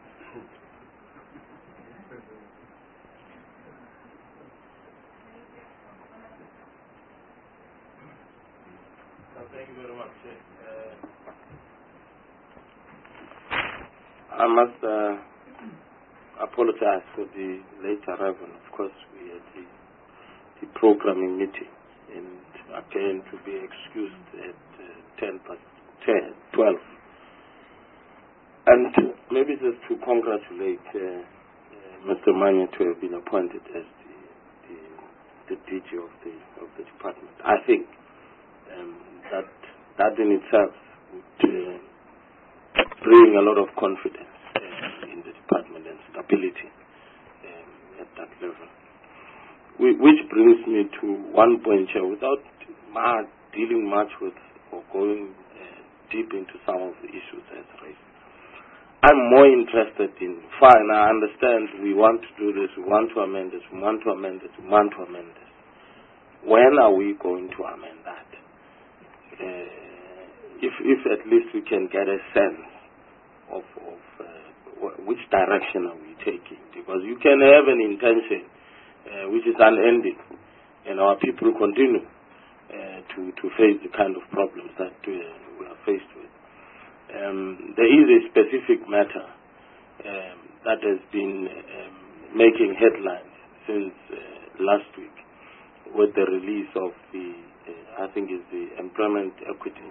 Thank you very much. I must apologize for the late arrival. Of course, we had the programming meeting, and again to be excused at 12. And maybe just to congratulate Mr. Manyi to have been appointed as the DG of the department. I think that in itself would bring a lot of confidence in the department and stability at that level. Which brings me to one point here, without dealing much with or going deep into some of the issues as raised. I'm more interested in, fine, I understand we want to do this, we want to amend this, we want to amend this, we want to amend this. When are we going to amend that? If at least we can get a sense of which direction are we taking, because you can have an intention which is unending, and our people continue to face the kind of problems that we are faced with. There is a specific matter that has been making headlines since last week with the release of the, I think it's the employment equity.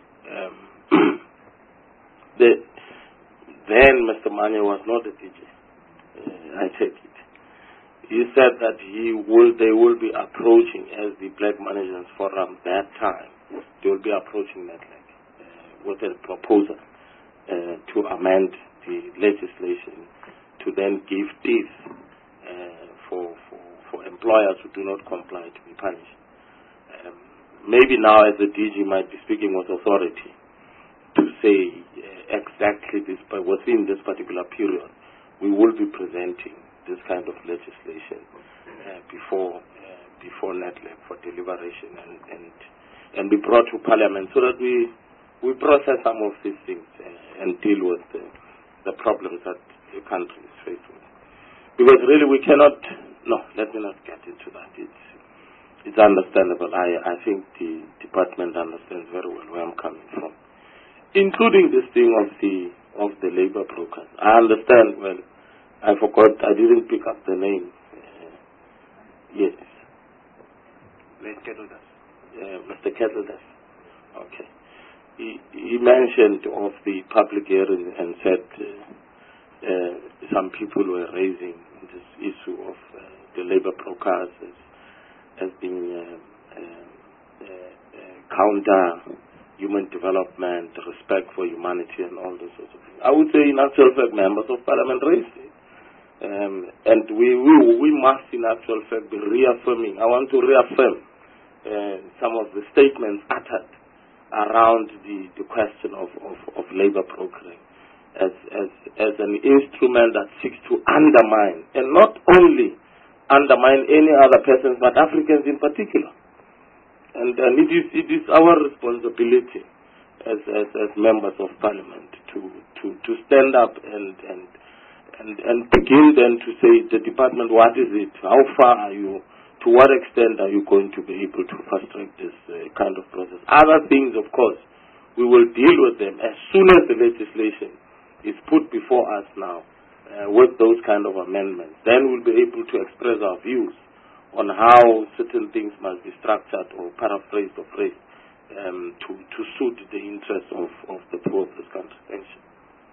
Then Mr. Manye was not a DJ. I take it. He said that they will be approaching, as the Black Managers Forum that time, they will be approaching NEDLAC with a proposal to amend the legislation to then give teeth for employers who do not comply to be punished. Maybe now, as the DG might be speaking with authority to say exactly this, but within this particular period, we will be presenting this kind of legislation before NEDLAC for deliberation and be brought to Parliament so that we process some of these things and deal with the problems that the country is faced with. Because really we cannot, no, let me not get into that. It's understandable. I think the department understands very well where I'm coming from, including this thing of the labor brokers. I understand well. I forgot. I didn't pick up the name. Yes. Mr. Kettledas. Okay. He mentioned of the public hearing and said some people were raising this issue of the labor brokers as being counter human development, respect for humanity, and all those sorts of things. I would say, in actual fact, members of Parliament raised it. And we must, in actual fact, be reaffirming. I want to reaffirm some of the statements uttered around the question of labor brokering as an instrument that seeks to undermine, and not only undermine any other persons, but Africans in particular. And it is our responsibility as members of Parliament to stand up and begin then to say, the department, what is it? How far are you? To what extent are you going to be able to fast track this kind of process? Other things, of course, we will deal with them as soon as the legislation is put before us now with those kind of amendments. Then we'll be able to express our views on how certain things must be structured or paraphrased or phrased to suit the interests of the poor of this country. Thank you.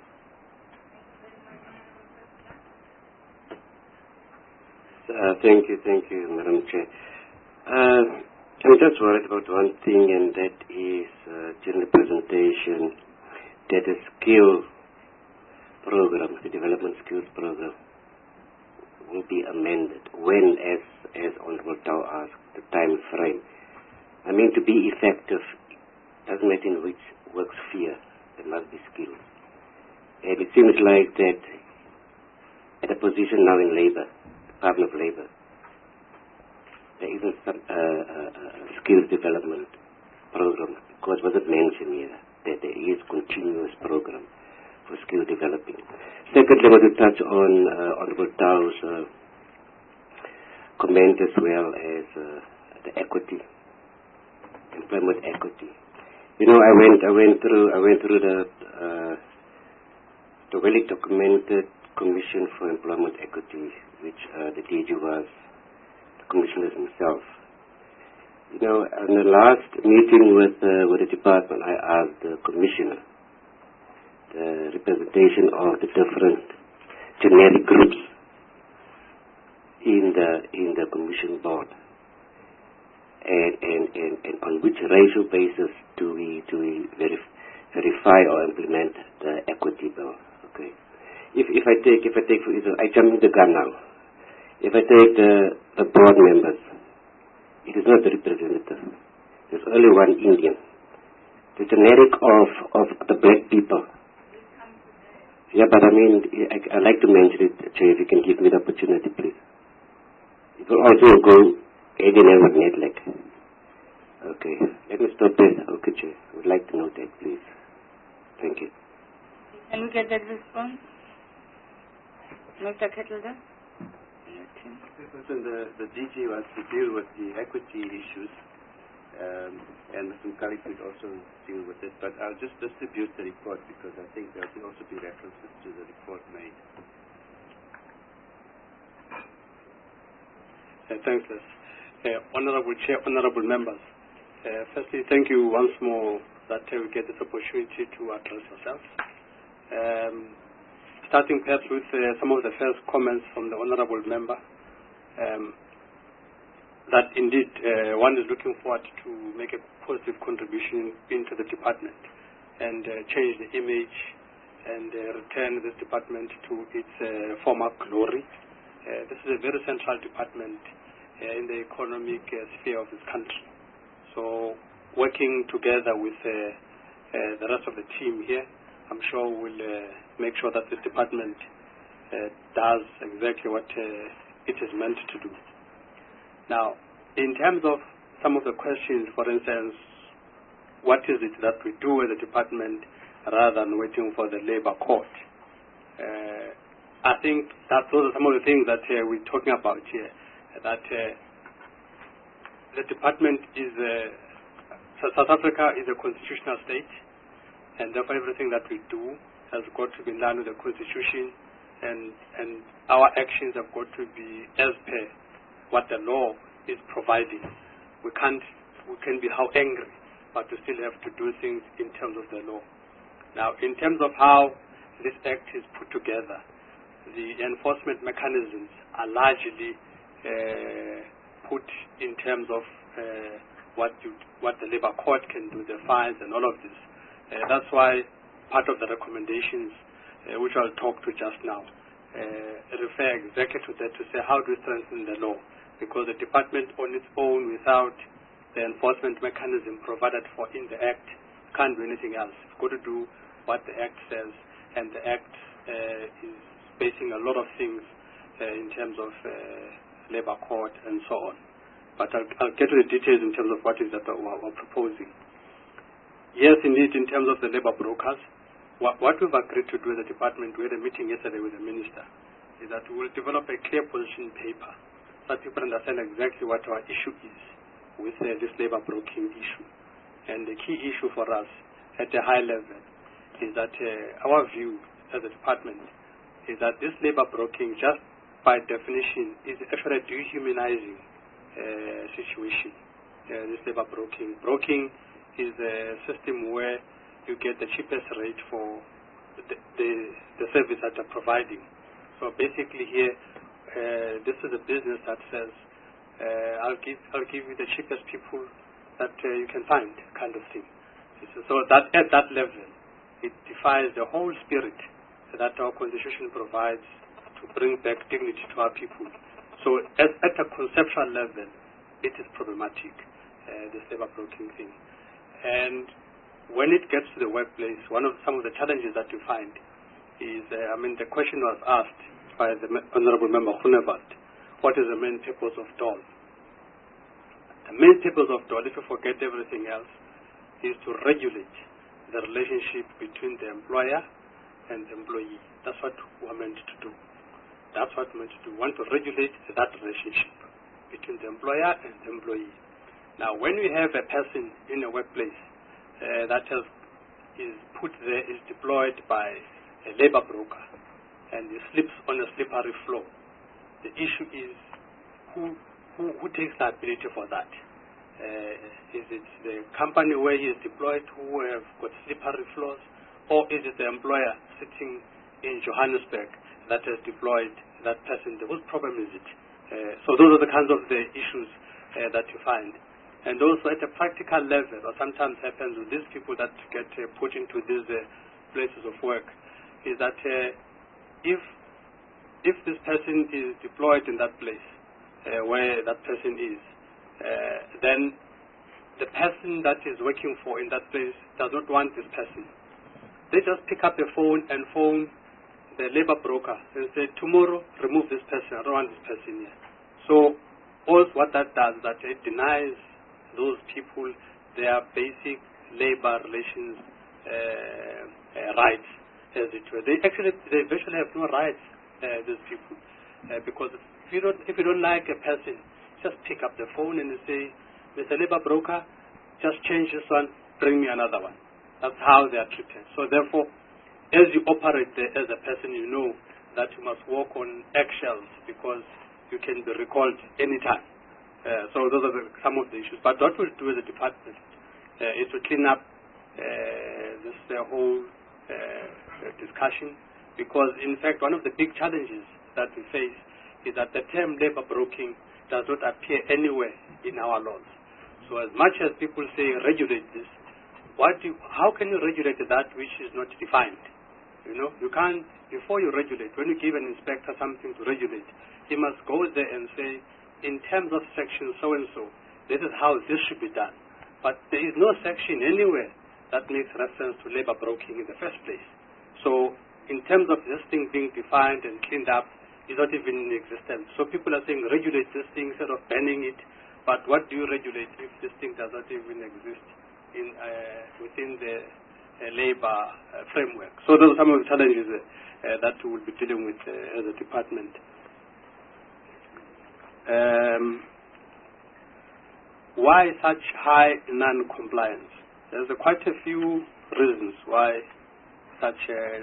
Thank you, Madam Chair. I'm just worried about one thing, and that is during the presentation that the skill program, the development skills program, will be amended. When, as Honorable Tau asked, the time frame. I mean, to be effective, doesn't matter in which work sphere, there must be skills. And it seems like that at a position now in labor, Department of Labor, there isn't some skills development program, because was it mentioned here that there is continuous program for skill developing. Secondly, I want to touch on Honorable Tau's comment as well as the equity, employment equity. You know, I went through the well documented Commission for Employment Equity, which the DG was the commissioner himself. You know, in the last meeting with the department, I asked the commissioner the representation of the different generic groups in the commission board, and on which ratio basis do we verify or implement the equity bill. Okay. If I take for example, I jump in the gun now. If I take the board members, it is not the representative. There's only one Indian. the generic of the black people. Yeah, but I mean, I'd like to mention it, Chair, if you can give me the opportunity, please. It will also go hand in hand with NEDLAC. Okay, let me stop there. Okay, Chair, I would like to know that, please. Thank you. Can we get that response? Mr. Kettledam? The DG wants to deal with the equity issues, and Mr. Mkali could also deal with it, but I'll just distribute the report because I think there will also be references to the report made. Thanks, Les. Honorable Chair, honorable members, firstly, thank you once more that we get this opportunity to address yourselves. Starting perhaps with some of the first comments from the honorable member, that indeed one is looking forward to make a positive contribution into the department and change the image and return this department to its former glory. This is a very central department in the economic sphere of this country. So working together with the rest of the team here, I'm sure we'll make sure that this department does exactly what it is meant to do. Now, in terms of some of the questions, for instance, what is it that we do as a department rather than waiting for the labor court? I think that those are some of the things that we're talking about here, that the department is, South Africa is a constitutional state, and therefore everything that we do has got to be done with the Constitution, and our actions have got to be as per what the law is providing. We can be how angry, but we still have to do things in terms of the law. Now, in terms of how this act is put together, the enforcement mechanisms are largely put in terms of what the labor court can do, the fines and all of this. That's why part of the recommendations, which I'll talk to just now, refer exactly to that, to say how do we strengthen the law, because the department on its own, without the enforcement mechanism provided for in the Act, can't do anything else. It's got to do what the Act says, and the Act is basing a lot of things in terms of labor court and so on. But I'll get to the details in terms of what is that we're proposing. Yes, indeed, in terms of the labor brokers, what we've agreed to do as a department, we had a meeting yesterday with the minister, is that we will develop a clear position paper so that people understand exactly what our issue is with this labor broking issue. And the key issue for us at a high level is that our view as a department is that this labor broking, just by definition, is actually a dehumanizing situation. This labor broking. Broking is a system where you get the cheapest rate for the service that you're providing. So basically here, this is a business that says, I'll give you the cheapest people that you can find, kind of thing. So that at that level, it defies the whole spirit that our Constitution provides to bring back dignity to our people. So at a conceptual level, it is problematic, this labor broking thing. And when it gets to the workplace, some of the challenges that you find is, the question was asked by the Honorable Member Huneveld, what is the main purpose of DOL? The main purpose of DOL, if you forget everything else, is to regulate the relationship between the employer and the employee. That's what we're meant to do. That's what we're meant to do. We want to regulate that relationship between the employer and the employee. Now, when we have a person in a workplace that is put there, is deployed by a labor broker, and he slips on a slippery floor, the issue is who takes liability for that? Is it the company where he is deployed who have got slippery floors, or is it the employer sitting in Johannesburg that has deployed that person? Whose problem is it? So those are the kinds of the issues that you find. And also at a practical level, or sometimes happens with these people that get put into these places of work, is that if this person is deployed in that place where that person is, then the person that is working for in that place does not want this person. They just pick up the phone and phone the labor broker and say, tomorrow, remove this person. I don't want this person here. So also what that does is that it denies those people their basic labor relations rights, as it were. They virtually have no rights, these people, because if you don't like a person, just pick up the phone and say, Mr. Labor Broker, just change this one, bring me another one. That's how they are treated. So therefore, as you operate there as a person, you know that you must walk on eggshells because you can be recalled anytime. So those are some of the issues. But what we'll do as a department is to clean up this whole discussion, because in fact one of the big challenges that we face is that the term labor broking does not appear anywhere in our laws. So as much as people say regulate this, how can you regulate that which is not defined? You know, you can't, before you regulate, when you give an inspector something to regulate, he must go there and say, in terms of section so-and-so, this is how this should be done. But there is no section anywhere that makes reference to labor broking in the first place. So in terms of this thing being defined and cleaned up, it's not even in existence. So people are saying regulate this thing instead of banning it. But what do you regulate if this thing does not even exist within the labor framework? So those are some of the challenges that we will be dealing with as a department. Why such high non-compliance? There's quite a few reasons why such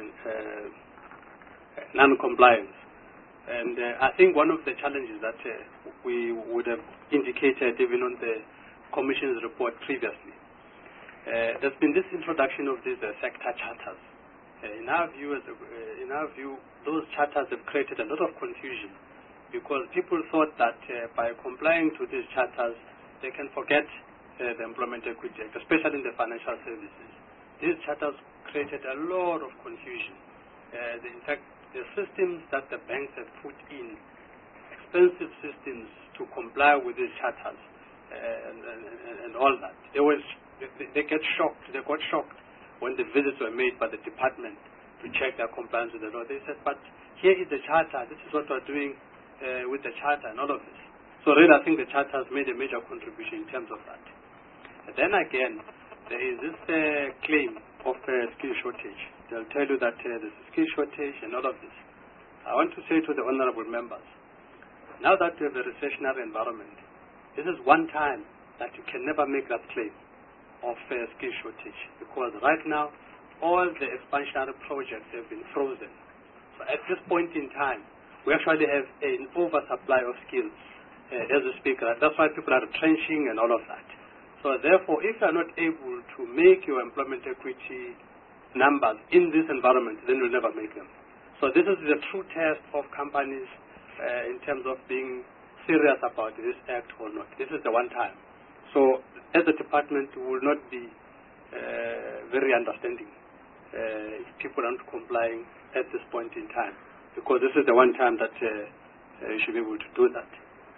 non-compliance. And I think one of the challenges that we would have indicated even on the Commission's report previously, there's been this introduction of these sector charters. In our view, those charters have created a lot of confusion, because people thought that by complying to these charters, they can forget the Employment Equity Act, especially in the financial services. These charters created a lot of confusion. In fact, the systems that the banks have put in, expensive systems to comply with these charters and all that, they got shocked when the visits were made by the department to check their compliance with the law. They said, but here is the charter, this is what we're doing with the charter and all of this. So really I think the charter has made a major contribution in terms of that. And then again, there is this claim of skill shortage. They'll tell you that there's a skill shortage and all of this. I want to say to the honorable members, now that we have a recessionary environment, this is one time that you can never make that claim of skill shortage, because right now all the expansionary projects have been frozen. So at this point in time, we actually have an oversupply of skills as we speak. That's why people are retrenching and all of that. So therefore, if you are not able to make your employment equity numbers in this environment, then you'll never make them. So this is the true test of companies in terms of being serious about this act or not. This is the one time. So as a department, we will not be very understanding if people aren't complying at this point in time, because this is the one time that you should be able to do that.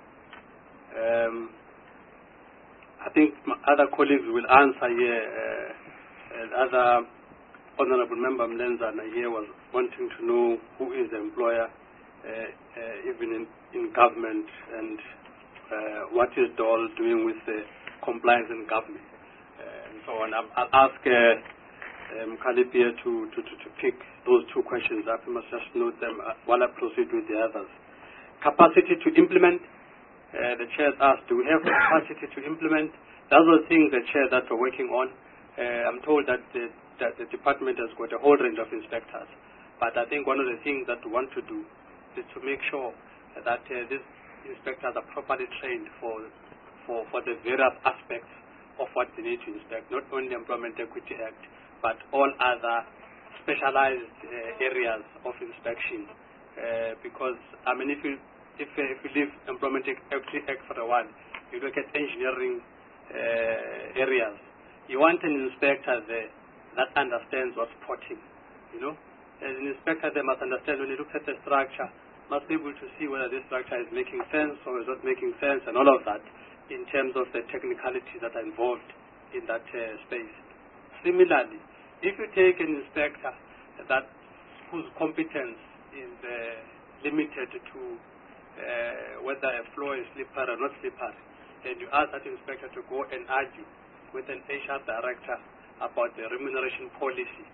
I think my other colleagues will answer here. Other Honorable Member Mlenzana here was wanting to know who is the employer, even in government, and what is DOL doing with the compliance in government, and so on. I'll ask Mkhalipia to pick those two questions up. We must just note them while I proceed with the others. Capacity to implement. The chair asked, do we have capacity to implement? Those are the things the chair that we're working on. I'm told that the department has got a whole range of inspectors. But I think one of the things that we want to do is to make sure that these inspectors are properly trained for the various aspects of what they need to inspect, not only the Employment Equity Act, but all other specialized areas of inspection. Because, I mean, if you leave Employment Equity Act for a while, you look at engineering areas, you want an inspector there that understands what's plotting, you know. As an inspector, they must understand when he looks at the structure, must be able to see whether this structure is making sense or is not making sense and all of that. in terms of the technicalities that are involved in that space. Similarly, if you take an inspector whose competence is limited to whether a floor is slippery or not slippery, and you ask that inspector to go and argue with an HR director about the remuneration policy,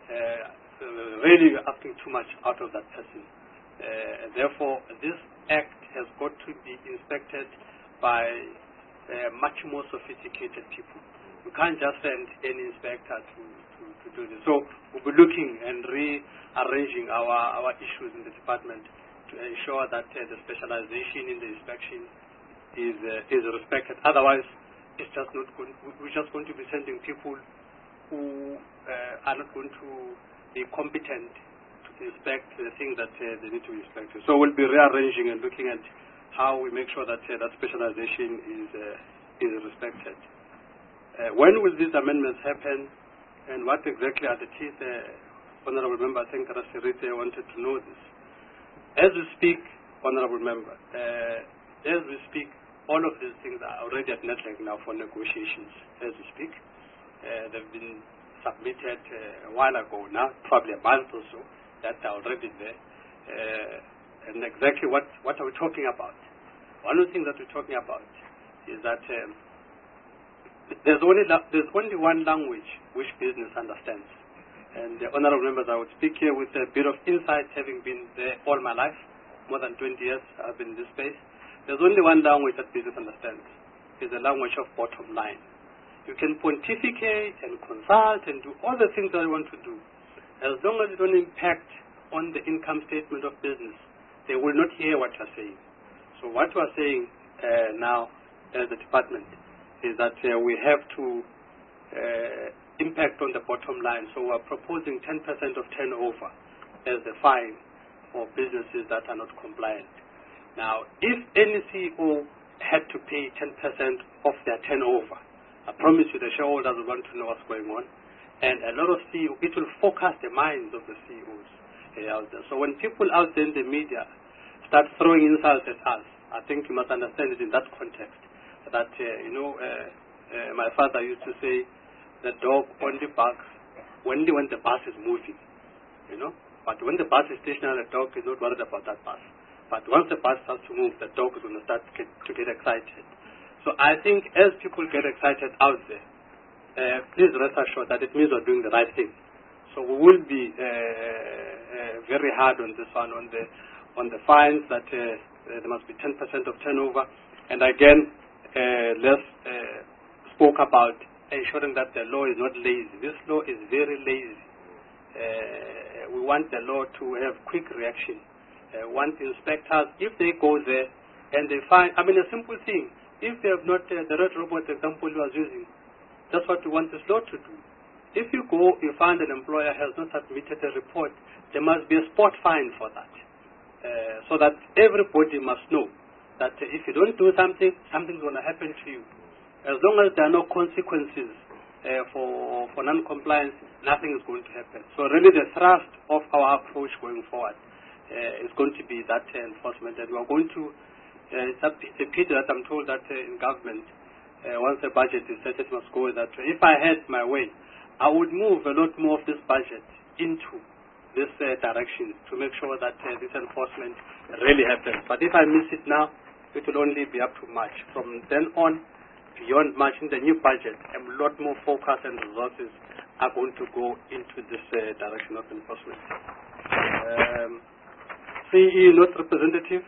really you're asking too much out of that person. Therefore, this act has got to be inspected by much more sophisticated people. We can't just send any inspector to do this. So we'll be looking and rearranging our issues in the department to ensure that the specialization in the inspection is respected. Otherwise, it's just not going. We're just going to be sending people who are not going to be competent to inspect the things that they need to inspect. So we'll be rearranging and looking at how we make sure that that specialization is respected. When will these amendments happen, and what exactly are the teeth? Honourable Member, I think Rasirite wanted to know this. As we speak, Honourable Member, as we speak, all of these things are already at NEDLAC now for negotiations. As we speak, they've been submitted a while ago now, probably a month or so. That are already there. And exactly what are we talking about? One of the things that we're talking about is that there's only one language which business understands. And the honourable members, I would speak here with a bit of insight, having been there all my life, more than 20 years I've been in this space. There's only one language that business understands. It's the language of bottom line. You can pontificate and consult and do all the things that you want to do. As long as you don't impact on the income statement of business, they will not hear what you're saying. So what we're saying now as a department is that we have to impact on the bottom line. So we're proposing 10% of turnover as the fine for businesses that are not compliant. Now, if any CEO had to pay 10% of their turnover, I promise you the shareholders will want to know what's going on. And a lot of CEOs, it will focus the minds of the CEOs out there. So when people out there in the media start throwing insults at us, I think you must understand it in that context. That, my father used to say, the dog only barks only when the bus is moving, But when the bus is stationary, the dog is not worried about that bus. But once the bus starts to move, the dog is going to start to get excited. So I think as people get excited out there, please rest assured that it means we're doing the right thing. So we will be very hard on this one, on the fines, that there must be 10% of turnover. And again, Les spoke about ensuring that the law is not lazy. This law is very lazy. We want the law to have quick reaction. Want inspectors, if they go there and they find, a simple thing, if they have not, the red robot example you was using, that's what we want this law to do. If you go, you find an employer has not submitted a report, there must be a spot fine for that. So that everybody must know that if you don't do something, something's going to happen to you. As long as there are no consequences for non-compliance, nothing is going to happen. So really the thrust of our approach going forward is going to be that enforcement. And we are going to, it's a pity that I'm told that in government, once the budget is set, it must go that way. If I had my way, I would move a lot more of this budget into this direction to make sure that this enforcement really happens. But if I miss it now, it will only be up to March. From then on, beyond March, in the new budget, a lot more focus and resources are going to go into this direction of enforcement. CE not representative.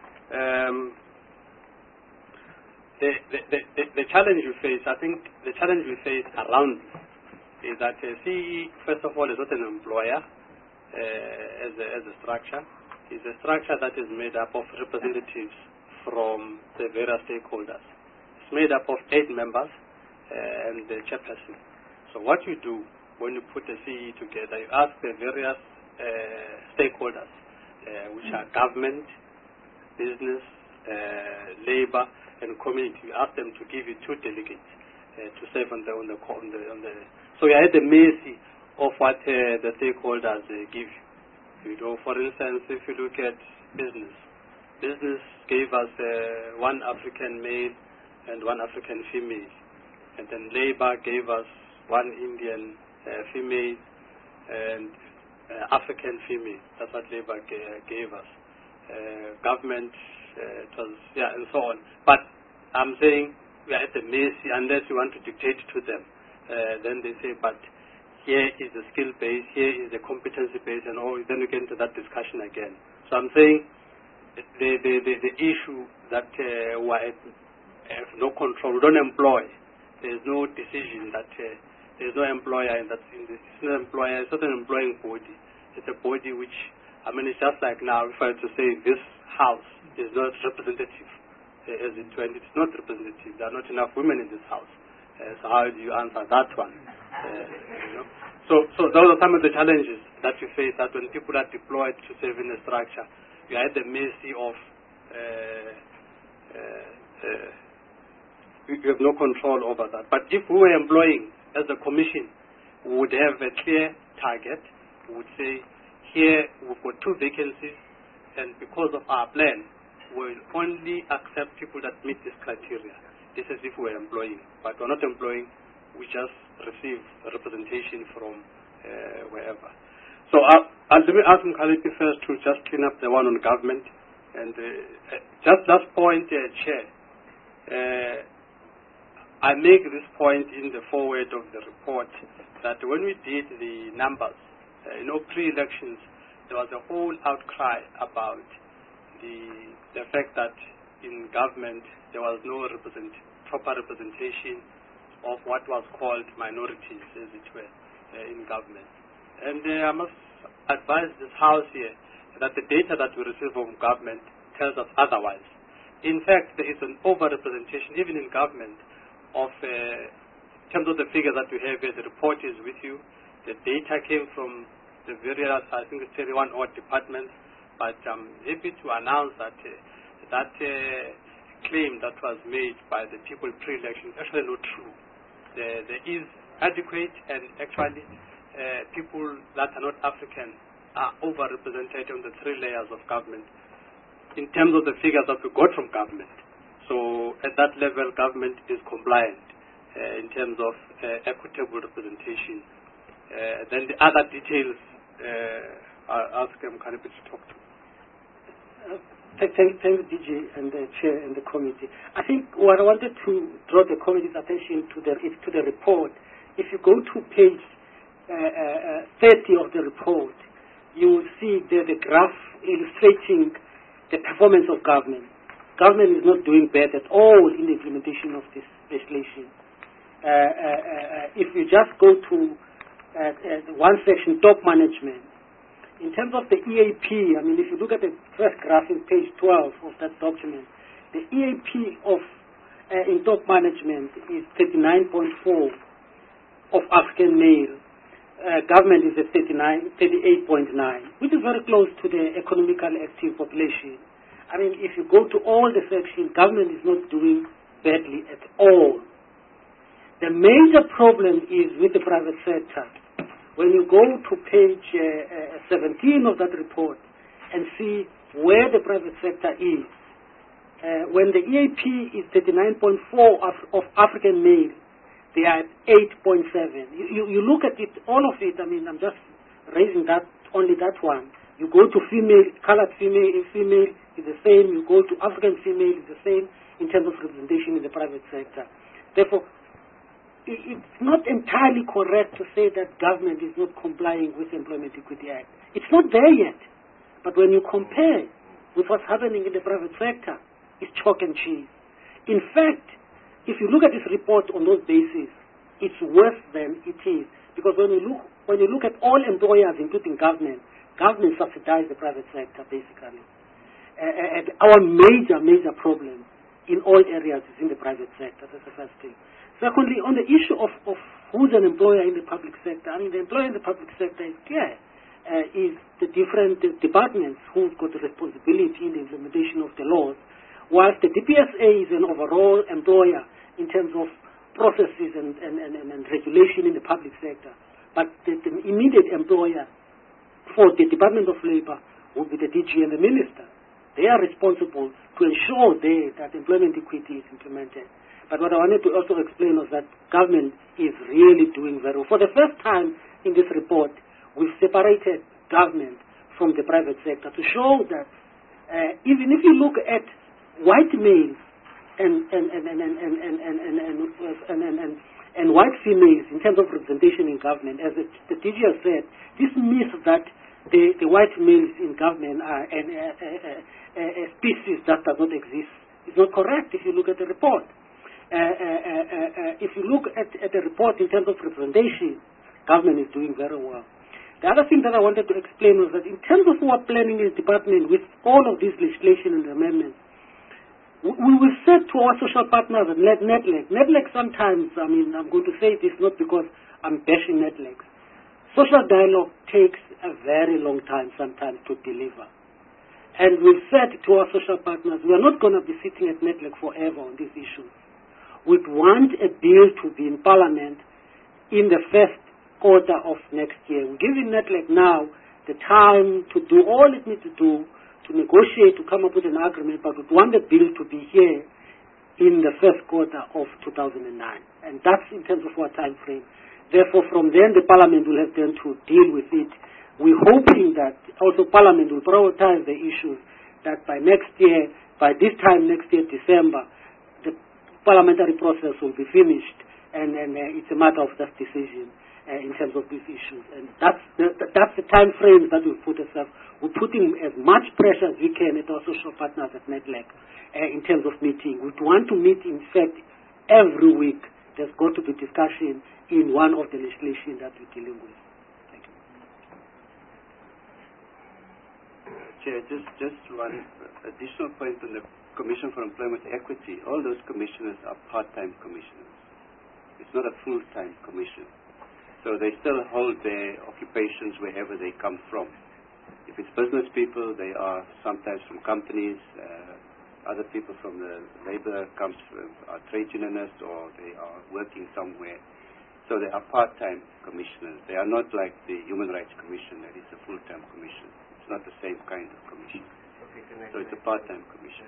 The challenge we face, I think the challenge we face around is that CE, first of all, is not an employer as a structure. It's a structure that is made up of representatives from the various stakeholders. It's made up of 8 members and the chairperson. So what you do when you put the CE together, you ask the various stakeholders, which are government, business, labor, and community. You ask them to give you 2 delegates to serve on the. So you are at the mercy of what the stakeholders give you. For instance, if you look at business gave us 1 African male and 1 African female. And then Labour gave us 1 Indian female and African female. That's what Labour gave us. Government, it was, and so on. But I'm saying we are at the mercy unless you want to dictate to them. Then they say, but here is the skill base, here is the competency base, and all. Then we get into that discussion again. So I'm saying the issue that we have no control, we don't employ. There is no decision that there is no employer in that. It's not an employer. It's not an employing body. It's a body which, I mean, it's just like now if I were to say this house is not representative, as it went, it's not representative. There are not enough women in this house. So how do you answer that one? You know? So those are some of the challenges that we face. That when people are deployed to serve in a structure, you are at the mercy of. You have no control over that. But if we were employing as a commission, we would have a clear target. We would say, here we've got 2 vacancies, and because of our plan, we'll only accept people that meet this criteria. This is if we're employing. But we're not employing, we just receive representation from wherever. So let me ask Mkhalipi first to just clean up the one on government. And just last point, Chair. I make this point in the foreword of the report that when we did the numbers, pre-elections, there was a whole outcry about the fact that in government there was no proper representation of what was called minorities, as it were, in government. And I must advise this House here that the data that we receive from government tells us otherwise. In fact, there is an over-representation, even in government, of in terms of the figure that we have here. The report is with you. The data came from the various, I think it's 31 odd departments, but I'm happy to announce that that claim that was made by the people pre-election is actually not true. There is adequate, and actually people that are not African are overrepresented on the 3 layers of government in terms of the figures that we got from government. So at that level, government is compliant in terms of equitable representation. Then the other details, I'll ask Mkhalipi to talk to. Thank you, DG, and the Chair and the committee. I think what I wanted to draw the committee's attention to the report. If you go to page 30 of the report, you will see the graph illustrating the performance of government. Government is not doing bad at all in the implementation of this legislation. If you just go to one section, top management, in terms of the EAP, I mean, if you look at the first graph in page 12 of that document, the EAP in top management is 39.4 of African male. Government is at 38.9, which is very close to the economically active population. I mean, if you go to all the sections, government is not doing badly at all. The major problem is with the private sector. When you go to page 17 of that report and see where the private sector is, when the EAP is 39.4 of African male, they are at 8.7. You look at it, all of it, I mean, I'm just raising that, only that one. You go to female, colored female is the same. You go to African female is the same in terms of representation in the private sector. Therefore, it's not entirely correct to say that government is not complying with the Employment Equity Act. It's not there yet. But when you compare with what's happening in the private sector, it's chalk and cheese. In fact, if you look at this report on those bases, it's worse than it is. Because when you look at all employers, including government subsidize the private sector, basically. And our major problem in all areas is in the private sector. That's the first thing. Secondly, on the issue of who's an employer in the public sector, I mean, the employer in the public sector is clear. Is the different departments who've got the responsibility in the implementation of the laws, whilst the DPSA is an overall employer in terms of processes and regulation in the public sector. But the immediate employer for the Department of Labor will be the DG and the Minister. They are responsible to ensure that employment equity is implemented. But what I wanted to also explain was that government is really doing very well. For the first time in this report, we've separated government from the private sector to show that even if you look at white males and white females in terms of representation in government, as the DG has said, this myth that the white males in government are a species that does not exist is not correct if you look at the report. If you look at the report in terms of representation, government is doing very well. The other thing that I wanted to explain was that in terms of our planning in the department with all of these legislation and amendments, we will say to our social partners at NEDLAC sometimes, I mean, I'm going to say this not because I'm bashing NEDLAC. Social dialogue takes a very long time sometimes to deliver. And we've said to our social partners, we're not going to be sitting at NEDLAC forever on these issues. We'd want a bill to be in Parliament in the first quarter of next year. We're giving NEDLAC now the time to do all it needs to do to negotiate, to come up with an agreement, but we want the bill to be here in the first quarter of 2009. And that's in terms of our time frame. Therefore, from then, the Parliament will have then to deal with it. We're hoping that also Parliament will prioritize the issues that by next year, by this time next year, December, the parliamentary process will be finished, and it's a matter of that decision in terms of these issues. And that's the time frame that we've put ourselves. We're putting as much pressure as we can at our social partners at NEDLAC in terms of meeting. We want to meet, in fact, every week. There's got to be discussion in one of the legislation that we're dealing with. Thank you. Chair, just one additional point on the Commission for Employment Equity. All those commissioners are part-time commissioners. It's not a full-time commission. So they still hold their occupations wherever they come from. If it's business people, they are sometimes from companies. Other people from the labor are trade unionists, or they are working somewhere. So they are part-time commissioners. They are not like the Human Rights Commission, that is a full-time commission. It's not the same kind of commission. So it's a part-time commission.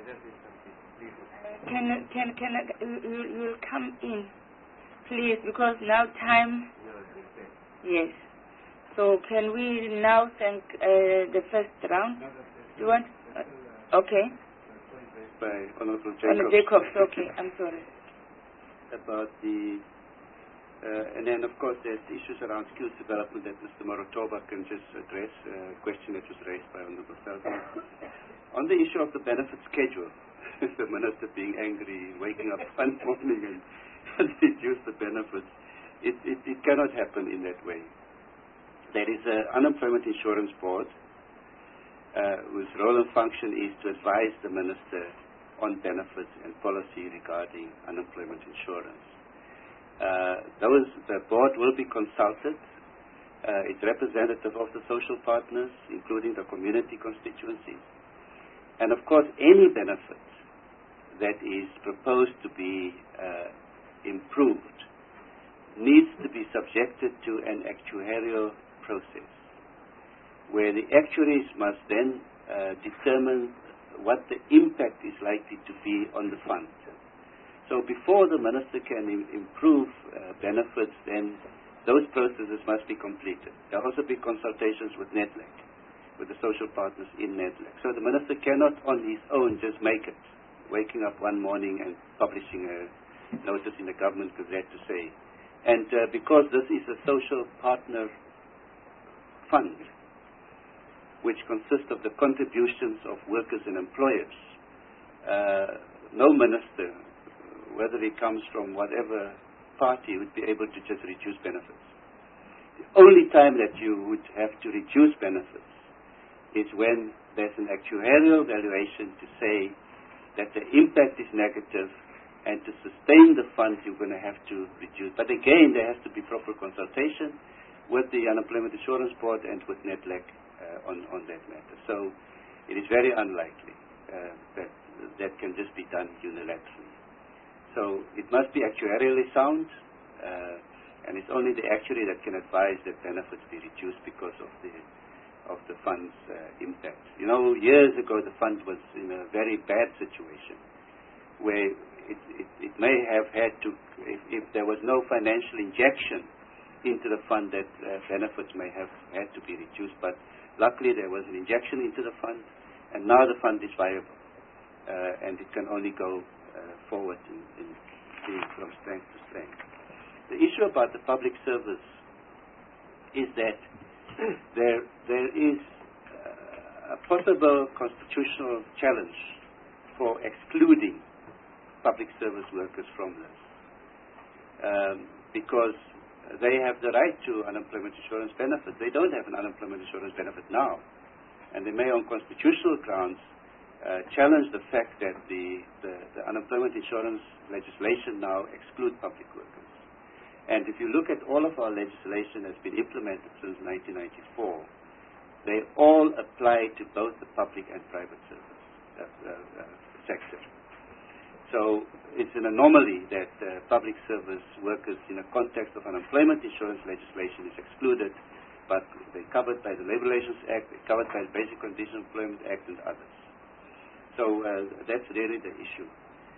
You'll come in, please, because now time. Yes. So can we now thank the first round? Do you want? Okay. By Honorable Jacobs. Okay, I'm sorry. About the, and then of course there's issues around skills development that Mr. Morotoba can just address, a question that was raised by Honorable Selvan. On the issue of the benefit schedule, the Minister being angry, waking up one morning and reduce the benefits, it cannot happen in that way. There is an Unemployment Insurance Board whose role and function is to advise the Minister on benefits and policy regarding unemployment insurance. The board will be consulted. It's representative of the social partners, including the community constituencies. And of course, any benefit that is proposed to be improved needs to be subjected to an actuarial process, where the actuaries must then determine what the impact is likely to be on the fund. So before the Minister can improve benefits, then those processes must be completed. There will also be consultations with NEDLAC, with the social partners in NEDLAC. So the Minister cannot on his own just make it, waking up one morning and publishing a notice in the Government Gazette to say. And because this is a social partner fund, which consists of the contributions of workers and employers, no minister, whether he comes from whatever party, would be able to just reduce benefits. The only time that you would have to reduce benefits is when there's an actuarial valuation to say that the impact is negative, and to sustain the funds you're going to have to reduce. But again, there has to be proper consultation with the Unemployment Insurance Board and with NEDLAC on that matter. So it is very unlikely that can just be done unilaterally. So it must be actuarially sound, and it's only the actuary that can advise that benefits be reduced because of the fund's impact. You know, years ago the fund was in a very bad situation, where it may have had to, if there was no financial injection into the fund, that benefits may have had to be reduced. But luckily there was an injection into the fund, and now the fund is viable, and it can only go forward in from strength to strength. The issue about the public service is that there is a possible constitutional challenge for excluding public service workers from this, because they have the right to unemployment insurance benefit. They don't have an unemployment insurance benefit now, and they may, on constitutional grounds, challenge the fact that the unemployment insurance legislation now excludes public workers. And if you look at all of our legislation that's been implemented since 1994, they all apply to both the public and private service sector. So it's an anomaly that public service workers in a context of unemployment insurance legislation is excluded, but they're covered by the Labour Relations Act, they're covered by the Basic Conditions of Employment Act and others. So that's really the issue.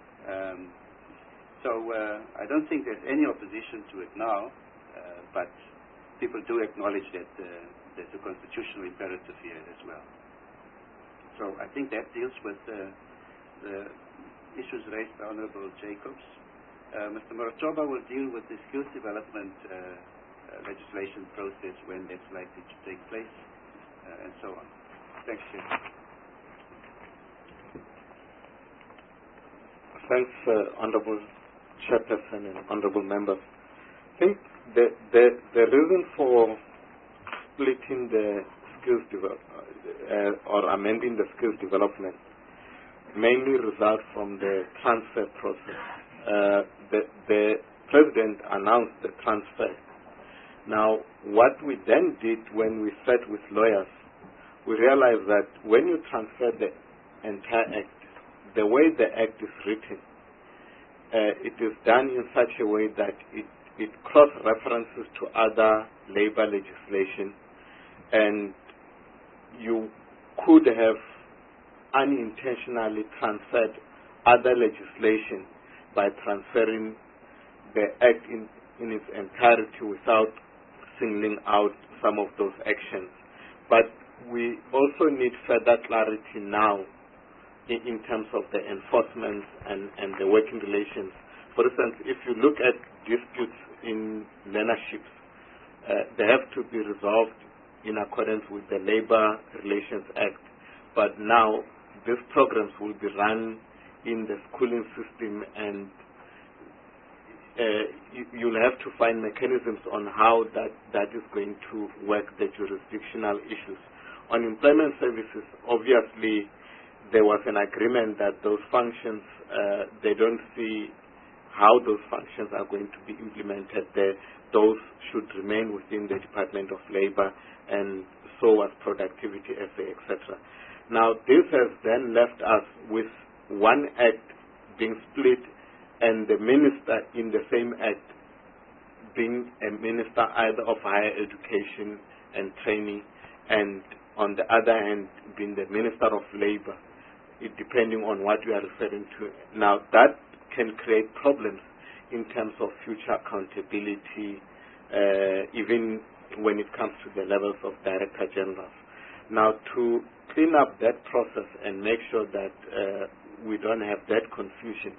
I don't think there's any opposition to it now, but people do acknowledge that there's a constitutional imperative here as well. So I think that deals with the issues raised by Honourable Jacobs. Mr. Morotoba will deal with the skills development legislation process, when that's likely to take place, and so on. Thanks, Chair. Thanks, Honourable Chairperson and Honourable Members. I think the reason for splitting the skills or amending the skills development mainly results from the transfer process. The President announced the transfer. Now, what we then did when we sat with lawyers, we realized that when you transfer the entire Act, the way the Act is written, it is done in such a way that it cross-references to other labor legislation, and you could have unintentionally transferred other legislation by transferring the Act in its entirety without singling out some of those actions. But we also need further clarity now in terms of the enforcement and the working relations. For instance, if you look at disputes in learnerships, they have to be resolved in accordance with the Labour Relations Act. But now these programs will be run in the schooling system, and you'll have to find mechanisms on how that is going to work, the jurisdictional issues. On employment services, obviously, there was an agreement that those functions, they don't see how those functions are going to be implemented there. Those should remain within the Department of Labour, and so was productivity, etc. Now, this has then left us with one Act being split, and the minister in the same Act being a minister either of higher education and training, and on the other hand being the Minister of Labour, depending on what you are referring to. Now, that can create problems in terms of future accountability, even when it comes to the levels of Director Generals. Now, to clean up that process and make sure that we don't have that confusion,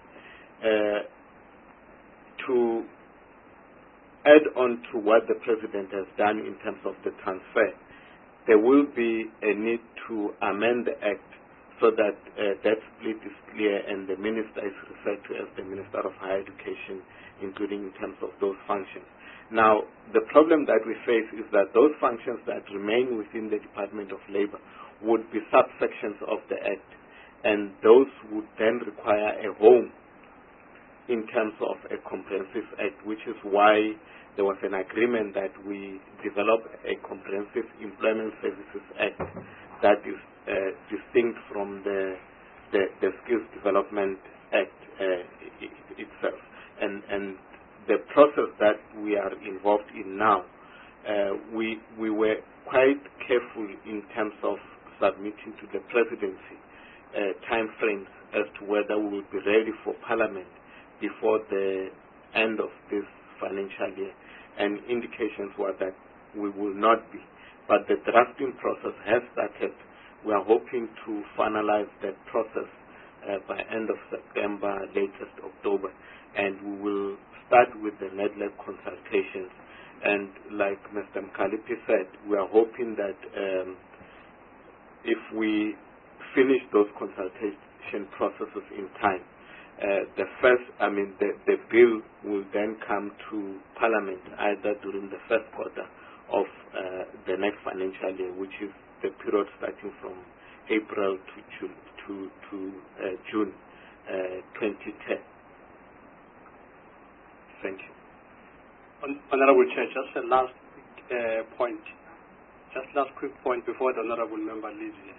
to add on to what the President has done in terms of the transfer, there will be a need to amend the Act so that that split is clear and the Minister is referred to as the Minister of Higher Education, including in terms of those functions. Now, the problem that we face is that those functions that remain within the Department of Labour would be subsections of the Act, and those would then require a home in terms of a comprehensive Act, which is why there was an agreement that we develop a comprehensive Employment Services Act that is distinct from the Skills Development Act itself. And the process that we are involved in now, we were quite careful in terms of submitting to the Presidency time frames as to whether we will be ready for Parliament before the end of this financial year, and indications were that we will not be. But the drafting process has started. We are hoping to finalize that process by end of September, latest October, and we will start with the NEDLAC consultations. And like Mr. Mkalipi said, we are hoping that if we finish those consultation processes in time, the bill will then come to Parliament either during the first quarter of the next financial year, which is the period starting from April to June 2010. Thank you. Honorable Chair, just a last point. Just last quick point before the Honorable Member leaves here.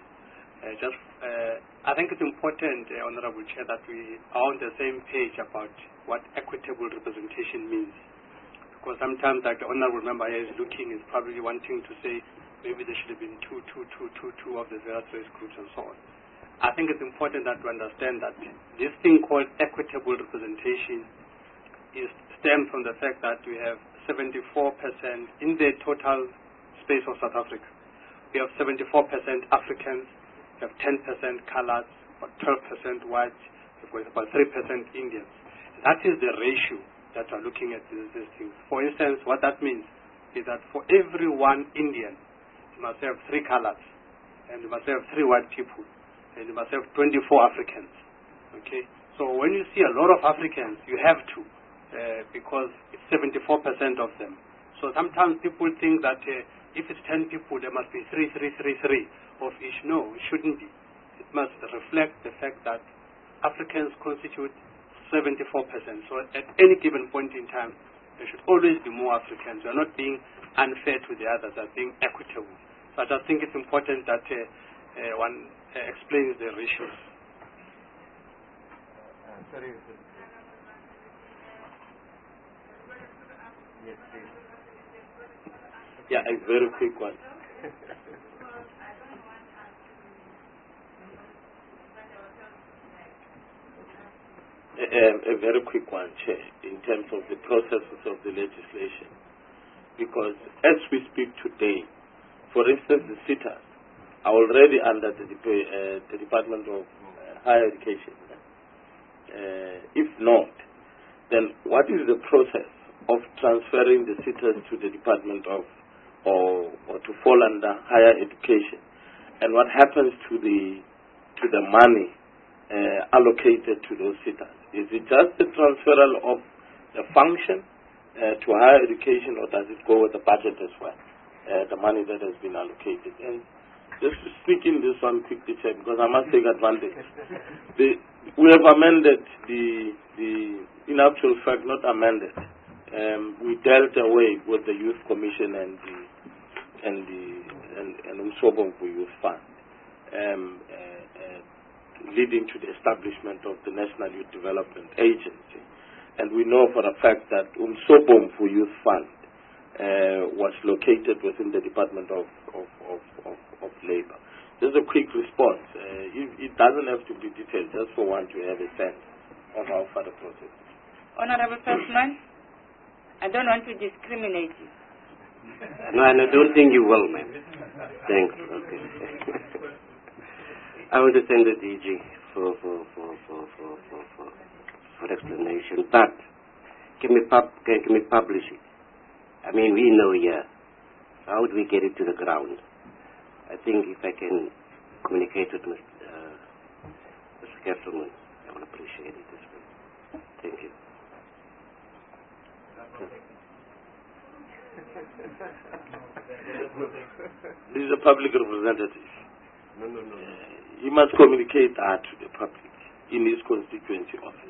I think it's important, Honorable Chair, that we are on the same page about what equitable representation means. Because sometimes, like the Honorable Member here is looking, is probably wanting to say maybe there should have been two of the various race groups and so on. I think it's important that we understand that this thing called equitable representation stems from the fact that we have 74% in the total space of South Africa. We have 74% Africans, we have 10% colors, about 12% whites, we've got about 3% Indians. That is the ratio that we're looking at these things. For instance, what that means is that for every one Indian, you must have 3 colors, and you must have 3 white people, and you must have 24 Africans. Okay? So when you see a lot of Africans, you have to, because it's 74% of them. So sometimes people think that if it's 10 people, there must be 3 of each. No, it shouldn't be. It must reflect the fact that Africans constitute 74%. So at any given point in time, there should always be more Africans. We are not being unfair to the others, we are being equitable. So I just think it's important that one explains the ratios. Sorry. Yes, please. Yeah, a very quick one. A very quick one, Chair, in terms of the processes of the legislation. Because as we speak today, for instance, the sitters are already under the Department of Higher Education. If not, then what is the process of transferring the sitters to the Department of or to fall under higher education, and what happens to the money allocated to those sitters? Is it just the transferal of the function to higher education, or does it go with the budget as well, the money that has been allocated? And just to speak in this one quickly, Chair, because I must take advantage. We have amended in actual fact, not amended. We dealt away with the Youth Commission and Umsobomvu Youth Fund, leading to the establishment of the National Youth Development Agency. And we know for a fact that Umsobomvu Youth Fund was located within the Department of Labor. Just a quick response. It doesn't have to be detailed, just for one to have a sense of how far the process is. Honorable Firstman, I don't want to discriminate you. No, and I don't think you will, ma'am. Thanks. Okay. I want to thank the DG for explanation, but can we publish it? I mean, we know here. How do we get it to the ground? I think if I can communicate with Mr. Castleman, I will appreciate it as well. Thank you. This is a public representative. No. He must communicate that to the public in his constituency office.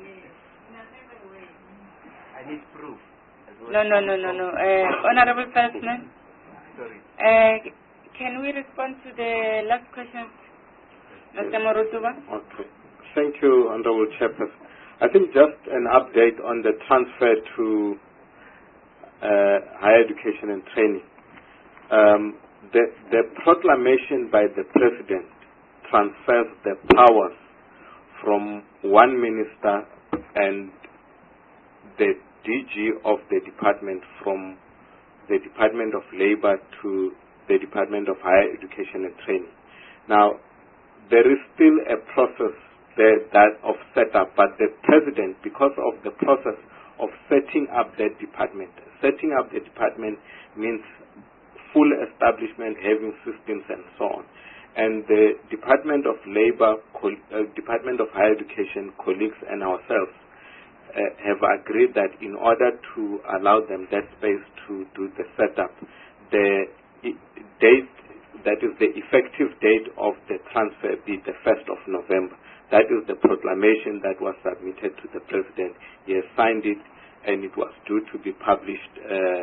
I need proof. No. Honorable Firstman. Sorry. Can we respond to the last question, Mr. Morutuba? Okay. Thank you, Honorable Chairperson. I think just an update on the transfer to higher education and training. The proclamation by the President transfers the powers from one minister and the DG of the department from the Department of Labor to the Department of Higher Education and Training. Now, there is still a process there that of setup, but the president, because of the process of setting up that department means full establishment, having systems and so on. And the Department of Labor, Department of Higher Education colleagues and ourselves have agreed that in order to allow them that space to do the setup, the date, that is the effective date of the transfer, be the 1st of November. That is the proclamation that was submitted to the President. He has signed it, and it was due to be published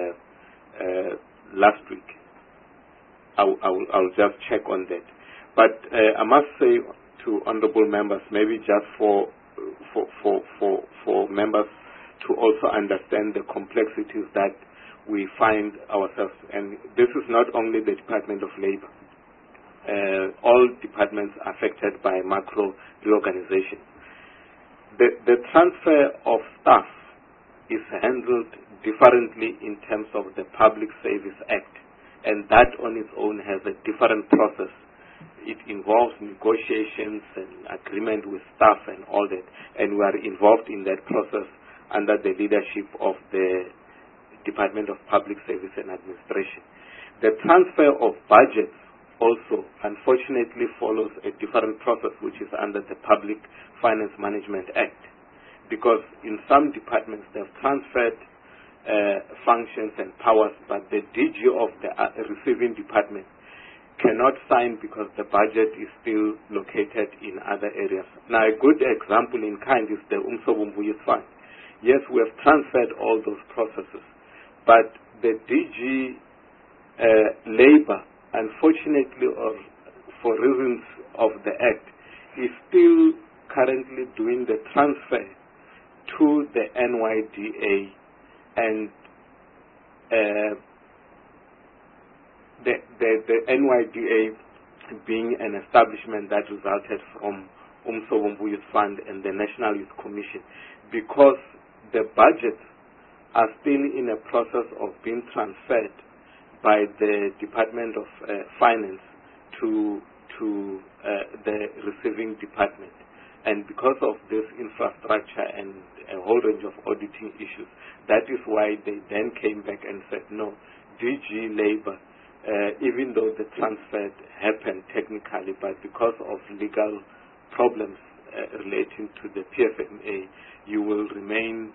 last week. I'll just check on that. But I must say to honourable members, maybe just for members to also understand the complexities that we find ourselves, and this is not only the Department of Labor. All departments affected by macro reorganization. The transfer of staff is handled differently in terms of the Public Service Act, and that on its own has a different process. It involves negotiations and agreement with staff and all that, and we are involved in that process under the leadership of the Department of Public Service and Administration. The transfer of budgets also, unfortunately, follows a different process, which is under the Public Finance Management Act, because in some departments they've transferred functions and powers, but the DG of the receiving department cannot sign because the budget is still located in other areas. Now, a good example in kind is the Umsobomvu Youth Fund. Yes, we have transferred all those processes, but the DG Labor, unfortunately, or for reasons of the Act, is still currently doing the transfer to the NYDA, and the NYDA being an establishment that resulted from Umsobomvu Youth Fund and the National Youth Commission, because the budgets are still in a process of being transferred by the Department of Finance to the receiving department. And because of this infrastructure and a whole range of auditing issues, that is why they then came back and said, no, DG Labor, even though the transfer happened technically, but because of legal problems relating to the PFMA, you will remain,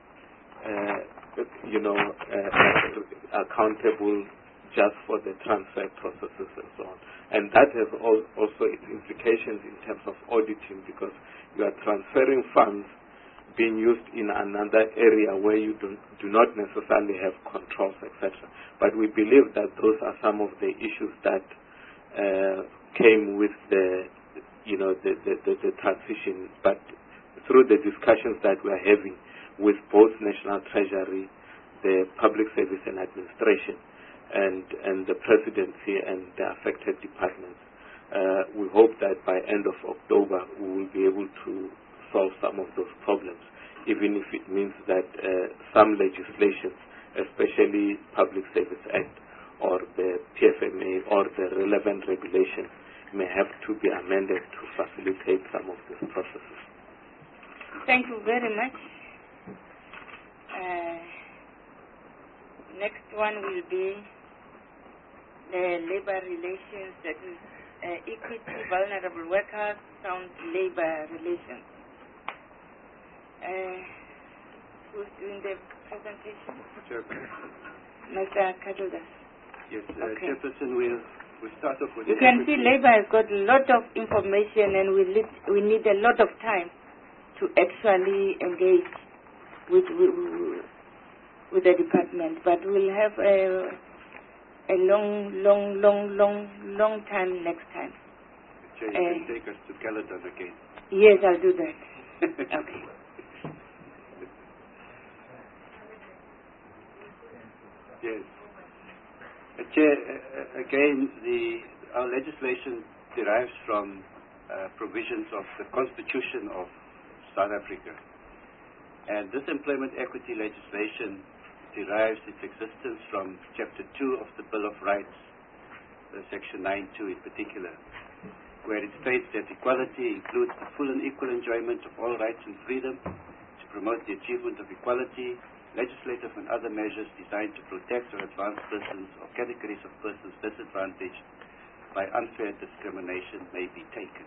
accountable just for the transfer processes and so on. And that has also its implications in terms of auditing, because you are transferring funds being used in another area where you do not necessarily have controls, etc. But we believe that those are some of the issues that came with the transition. But through the discussions that we are having with both National Treasury, the Public Service and Administration, and the Presidency and the affected departments, we hope that by end of October we will be able to solve some of those problems, even if it means that some legislations, especially Public Service Act or the PFMA or the relevant regulations, may have to be amended to facilitate some of these processes. Thank you very much. Next one will be the labor relations, that is equity, vulnerable workers, sound labor relations. Who's doing the presentation? Mr. Kadugas. Yes, okay. Chairperson, we'll start off with... You can see labor has got a lot of information, and we need a lot of time to actually engage with the department, but we'll have a long time next time. Chair, you can take us to Caledon again. Yes, I'll do that. Okay. Yes. Chair, again, our legislation derives from provisions of the Constitution of South Africa. And this employment equity legislation derives its existence from Chapter 2 of the Bill of Rights, Section 9.2 in particular, where it states that equality includes the full and equal enjoyment of all rights and freedom, to promote the achievement of equality, legislative and other measures designed to protect or advance persons or categories of persons disadvantaged by unfair discrimination may be taken.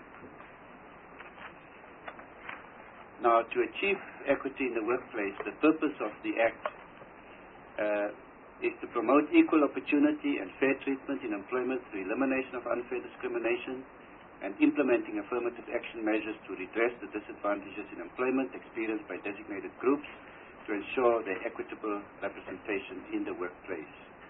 Now, to achieve equity in the workplace, the purpose of the Act is to promote equal opportunity and fair treatment in employment through elimination of unfair discrimination and implementing affirmative action measures to redress the disadvantages in employment experienced by designated groups to ensure their equitable representation in the workplace.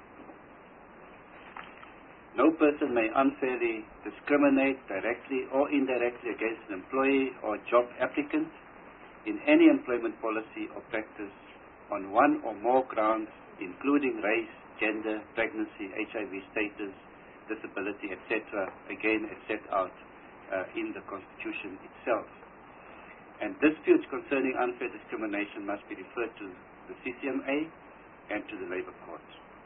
No person may unfairly discriminate directly or indirectly against an employee or job applicant in any employment policy or practice on one or more grounds, including race, gender, pregnancy, HIV status, disability, etc., again as set out in the Constitution itself. And disputes concerning unfair discrimination must be referred to the CCMA and to the Labour Court.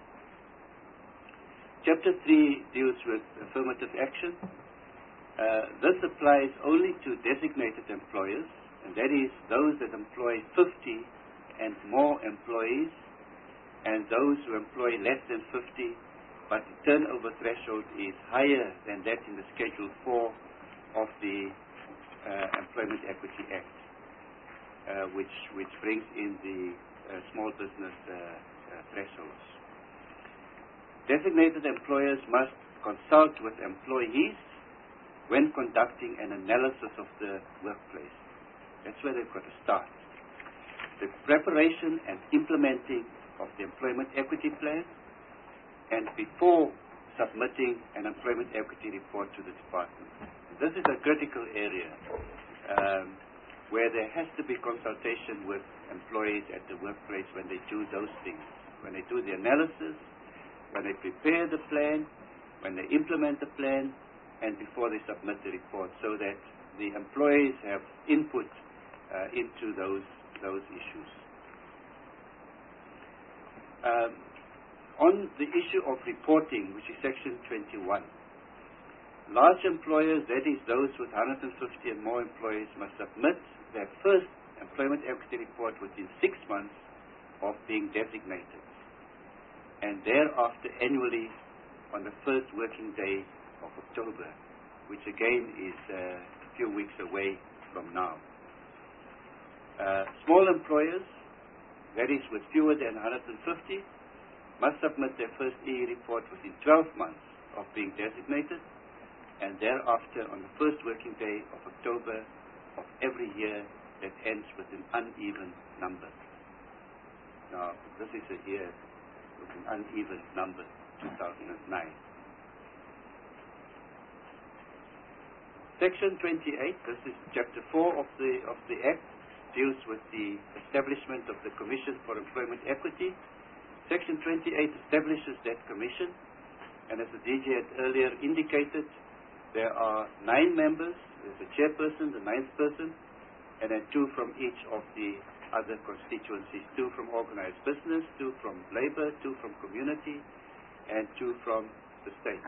Chapter 3 deals with affirmative action. This applies only to designated employers, and that is those that employ 50 and more employees, and those who employ less than 50, but the turnover threshold is higher than that in the Schedule 4 of the Employment Equity Act, which brings in the small business thresholds. Designated employers must consult with employees when conducting an analysis of the workplace. That's where they've got to start. The preparation and implementing of the employment equity plan, and before submitting an employment equity report to the department. This is a critical area where there has to be consultation with employees at the workplace when they do those things, when they do the analysis, when they prepare the plan, when they implement the plan, and before they submit the report, so that the employees have input into those issues. On the issue of reporting, which is Section 21, large employers, that is those with 150 and more employees, must submit their first employment equity report within 6 months of being designated, and thereafter annually on the first working day of October, which again is a few weeks away from now. Small employers, that is with fewer than 150, must submit their first EE report within 12 months of being designated, and thereafter on the first working day of October of every year that ends with an uneven number. Now, this is a year with an uneven number, 2009. Section 28, this is Chapter 4 of the Act, deals with the establishment of the Commission for Employment Equity. Section 28 establishes that commission, and as the DG had earlier indicated, there are 9 members. There's a chairperson, the 9th person, and then 2 from each of the other constituencies, 2 from organized business, 2 from labor, 2 from community, and 2 from the state.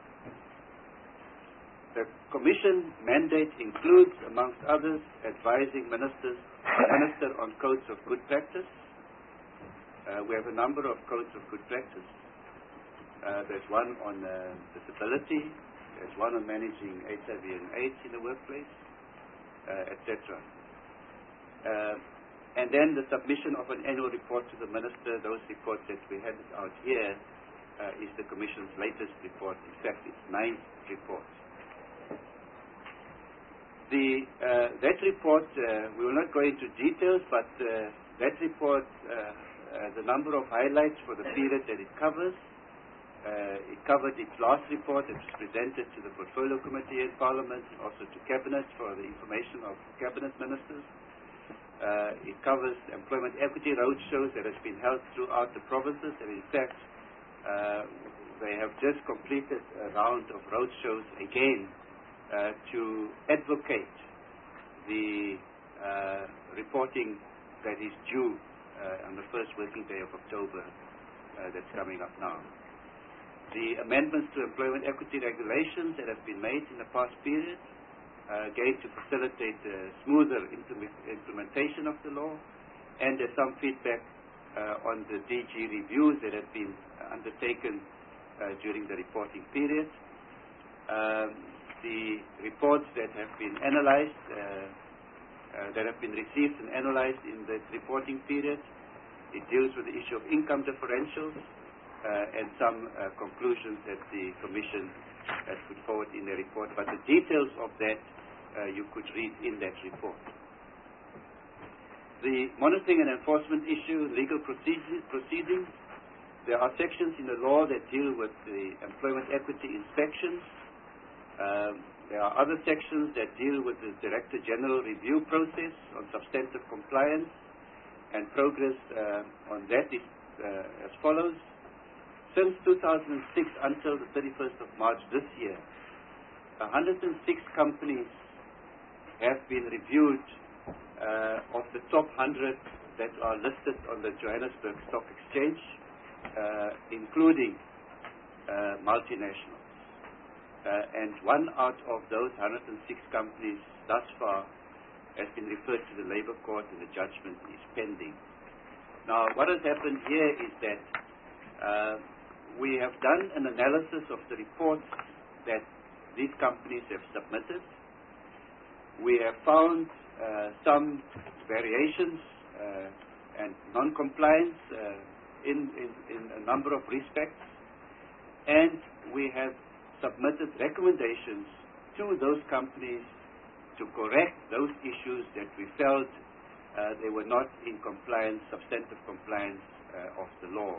The commission mandate includes, amongst others, advising the minister on codes of good practice. We have a number of codes of good practice. There's one on disability, there's one on managing HIV and AIDS in the workplace, etc. And then the submission of an annual report to the minister. Those reports that we had out here is the Commission's latest report. In fact, it's 9th report. That report, we will not go into details, but that report, the number of highlights for the period that it covers. It covered its last report that was presented to the Portfolio Committee in Parliament, and also to Cabinet for the information of Cabinet Ministers. It covers employment equity roadshows that has been held throughout the provinces, and in fact, they have just completed a round of roadshows again to advocate the reporting that is due on the first working day of October that's coming up now. The amendments to employment equity regulations that have been made in the past period, again to facilitate smoother implementation of the law, and there's some feedback on the DG reviews that have been undertaken during the reporting period. The reports that have been analyzed, that have been received and analyzed in the reporting period, it deals with the issue of income differentials and some conclusions that the Commission has put forward in the report. But the details of that you could read in that report. The monitoring and enforcement issue, legal proceedings, there are sections in the law that deal with the employment equity inspections. There are other sections that deal with the Director General review process on substantive compliance, and progress on that is as follows. Since 2006 until the 31st of March this year, 106 companies have been reviewed of the top 100 that are listed on the Johannesburg Stock Exchange, including multinationals. And one out of those 106 companies thus far has been referred to the Labour Court, and the judgment is pending. Now, what has happened here is that we have done an analysis of the reports that these companies have submitted. We have found some variations and non-compliance in a number of respects, and we have submitted recommendations to those companies to correct those issues that we felt they were not in compliance, substantive compliance of the law.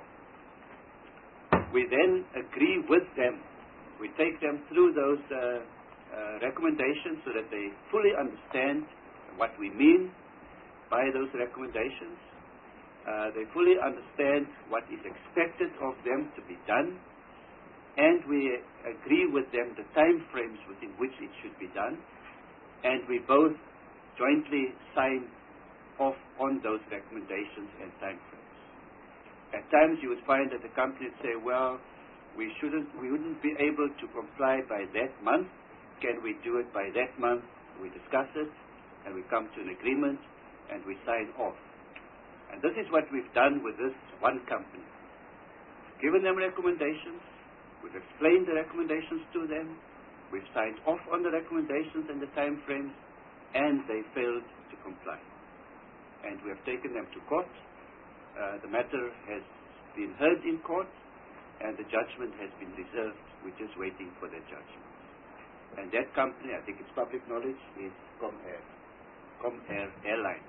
We then agree with them. We take them through those recommendations so that they fully understand what we mean by those recommendations. They fully understand what is expected of them to be done, and we agree with them the time frames within which it should be done, and we both jointly sign off on those recommendations and time frames. At times you would find that the company would say, well, we wouldn't be able to comply by that month. Can we do it by that month? We discuss it, and we come to an agreement, and we sign off. And this is what we've done with this one company. Given them recommendations, we've explained the recommendations to them, we've signed off on the recommendations and the time frames, and they failed to comply. And we have taken them to court. The matter has been heard in court, and the judgment has been reserved. We're just waiting for their judgment. And that company, I think it's public knowledge, is Comair. Comair Airline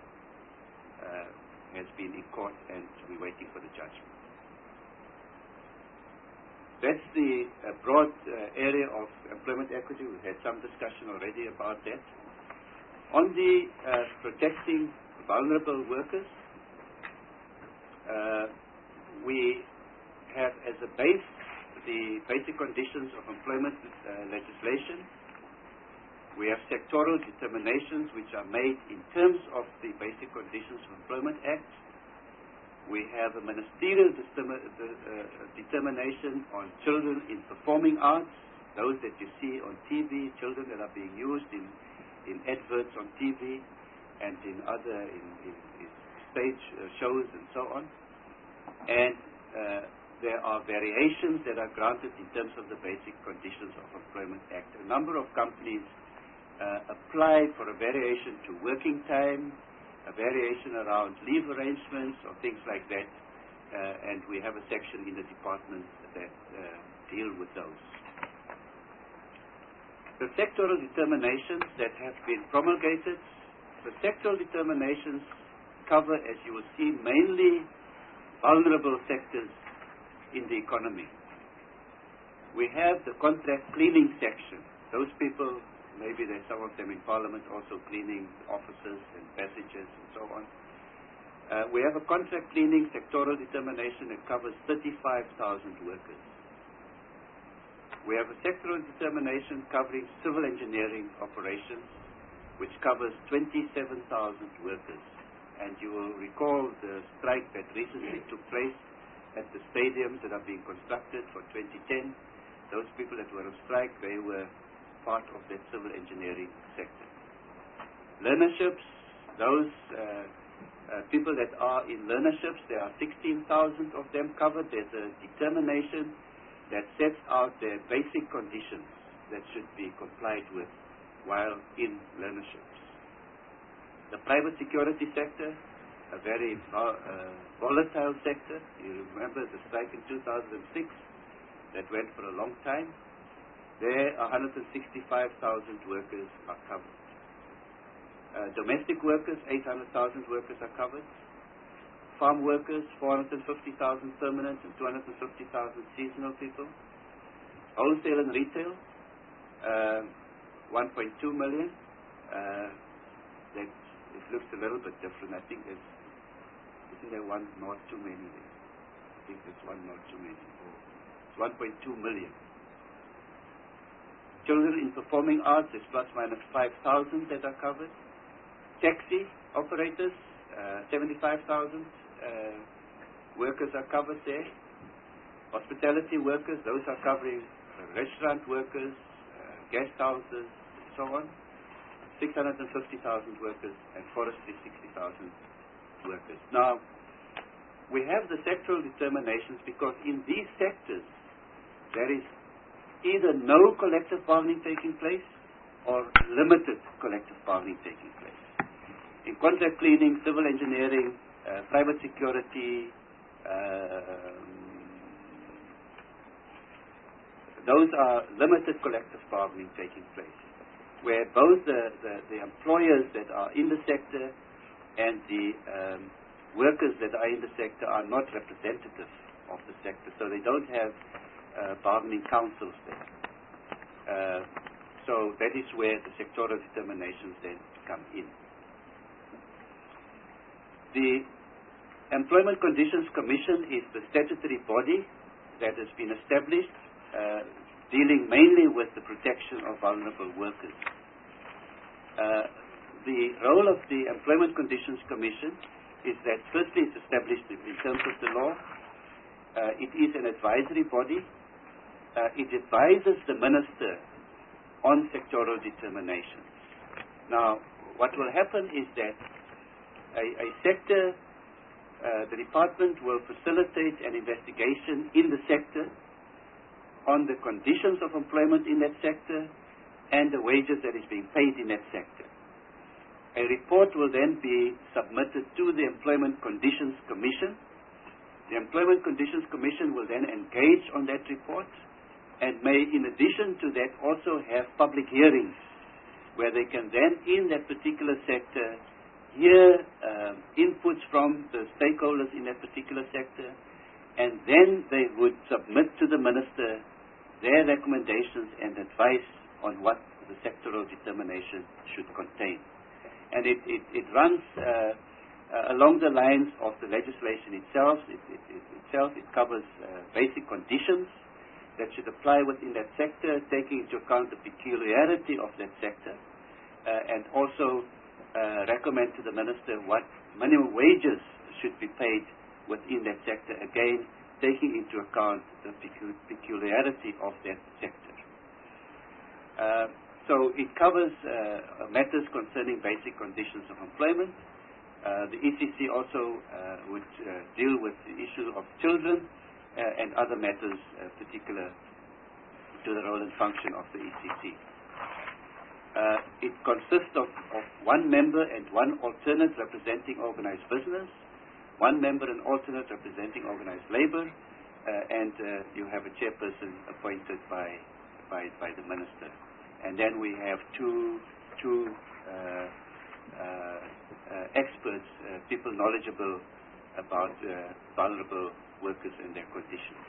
has been in court, and we're waiting for the judgment. That's the broad area of employment equity. We've had some discussion already about that. On the protecting vulnerable workers, we have as a base the basic conditions of employment legislation. We have sectoral determinations which are made in terms of the Basic Conditions of Employment Act. We have a ministerial determination on children in performing arts, those that you see on TV, children that are being used in adverts on TV and in other in stage shows and so on. And there are variations that are granted in terms of the Basic Conditions of Employment Act. A number of companies apply for a variation to working time, a variation around leave arrangements or things like that, and we have a section in the department that deal with those. The sectoral determinations that have been promulgated, the sectoral determinations cover, as you will see, mainly vulnerable sectors in the economy. We have the contract cleaning section. Those people, maybe there's some of them in Parliament also cleaning offices and passages and so on. We have a contract cleaning sectoral determination that covers 35,000 workers. We have a sectoral determination covering civil engineering operations, which covers 27,000 workers. And you will recall the strike that recently took place at the stadiums that are being constructed for 2010. Those people that were on strike, they were part of that civil engineering sector. Learnerships, those people that are in learnerships, there are 16,000 of them covered. There's a determination that sets out their basic conditions that should be complied with while in learnerships. The private security sector, a very volatile sector. You remember the strike in 2006 that went for a long time. There, 165,000 workers are covered. Domestic workers, 800,000 workers are covered. Farm workers, 450,000 permanent and 250,000 seasonal people. Wholesale and retail, 1.2 million. It looks a little bit different. I think isn't there one not too many there? I think there's one not too many. It's 1.2 million. Children in performing arts is plus minus 5,000 that are covered. Taxi operators, 75,000 workers are covered there. Hospitality workers, those are covering restaurant workers, guest houses, and so on. 650,000 workers, and forestry 60,000 workers. Now, we have the sectoral determinations because in these sectors there is either no collective bargaining taking place or limited collective bargaining taking place. In contract cleaning, civil engineering, private security, those are limited collective bargaining taking place, where both the employers that are in the sector and the workers that are in the sector are not representative of the sector, so they don't have bargaining councils there. So that is where the sectoral determinations then come in. The Employment Conditions Commission is the statutory body that has been established dealing mainly with the protection of vulnerable workers. The role of the Employment Conditions Commission is that firstly it's established in terms of the law. It is an advisory body. It advises the minister on sectoral determinations. Now, what will happen is that a sector, the department will facilitate an investigation in the sector on the conditions of employment in that sector and the wages that is being paid in that sector. A report will then be submitted to the Employment Conditions Commission. The Employment Conditions Commission will then engage on that report and may, in addition to that, also have public hearings where they can then, in that particular sector, hear inputs from the stakeholders in that particular sector, and then they would submit to the minister their recommendations and advice on what the sectoral determination should contain. And it runs along the lines of the legislation itself. It covers basic conditions that should apply within that sector, taking into account the peculiarity of that sector, and also recommend to the minister what minimum wages should be paid within that sector, again taking into account the peculiarity of that sector. So it covers matters concerning basic conditions of employment. The ECC also would deal with the issue of children and other matters particular to the role and function of the ECC. It consists of one member and one alternate representing organized business, one member and alternate representing organized labor, and you have a chairperson appointed by the minister. And then we have two experts, people knowledgeable about vulnerable workers and their conditions.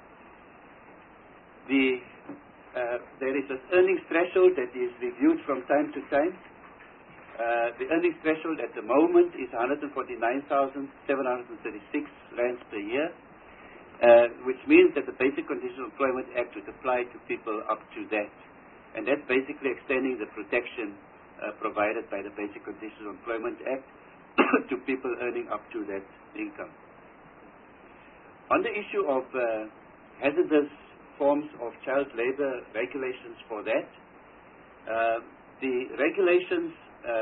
There is an earnings threshold that is reviewed from time to time. The earnings threshold at the moment is 149,736 rands per year. which means that the Basic Conditions of Employment Act would apply to people up to that. And that's basically extending the protection provided by the Basic Conditions of Employment Act to people earning up to that income. On the issue of hazardous forms of child labor, regulations for that, the regulations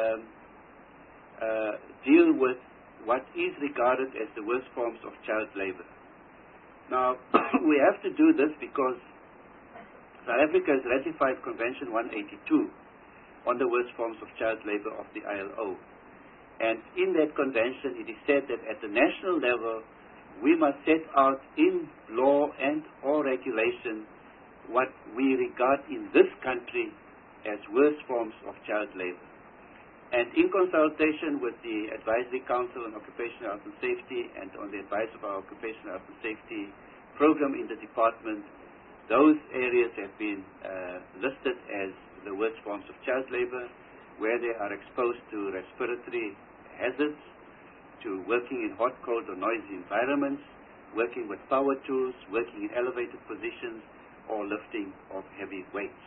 deal with what is regarded as the worst forms of child labor. Now, we have to do this because South Africa has ratified Convention 182 on the worst forms of child labor of the ILO. And in that convention, it is said that at the national level, we must set out in law and or regulation what we regard in this country as worst forms of child labor. And in consultation with the Advisory Council on Occupational Health and Safety and on the advice of our Occupational Health and Safety program in the department, those areas have been listed as the worst forms of child labor, where they are exposed to respiratory hazards, to working in hot, cold, or noisy environments, working with power tools, working in elevated positions, or lifting of heavy weights.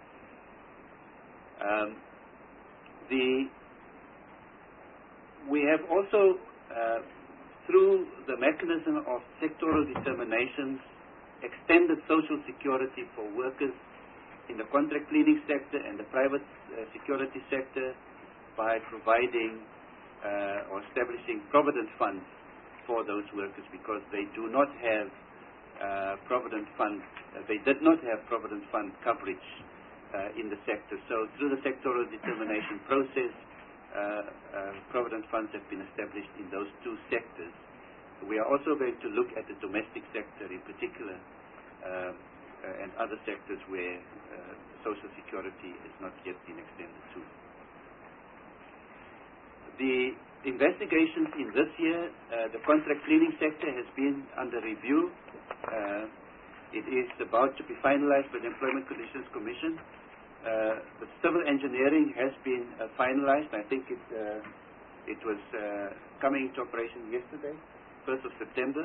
We have also, through the mechanism of sectoral determinations, extended social security for workers in the contract cleaning sector and the private security sector by providing or establishing provident funds for those workers, because they do not have provident fund. They did not have provident fund coverage in the sector. So through the sectoral determination process, provident funds have been established in those two sectors. We are also going to look at the domestic sector in particular and other sectors where social security has not yet been extended to. The investigations in this year, the contract cleaning sector has been under review. It is about to be finalized by the Employment Conditions Commission. The civil engineering has been finalized. I think it was coming into operation yesterday, 1st of September.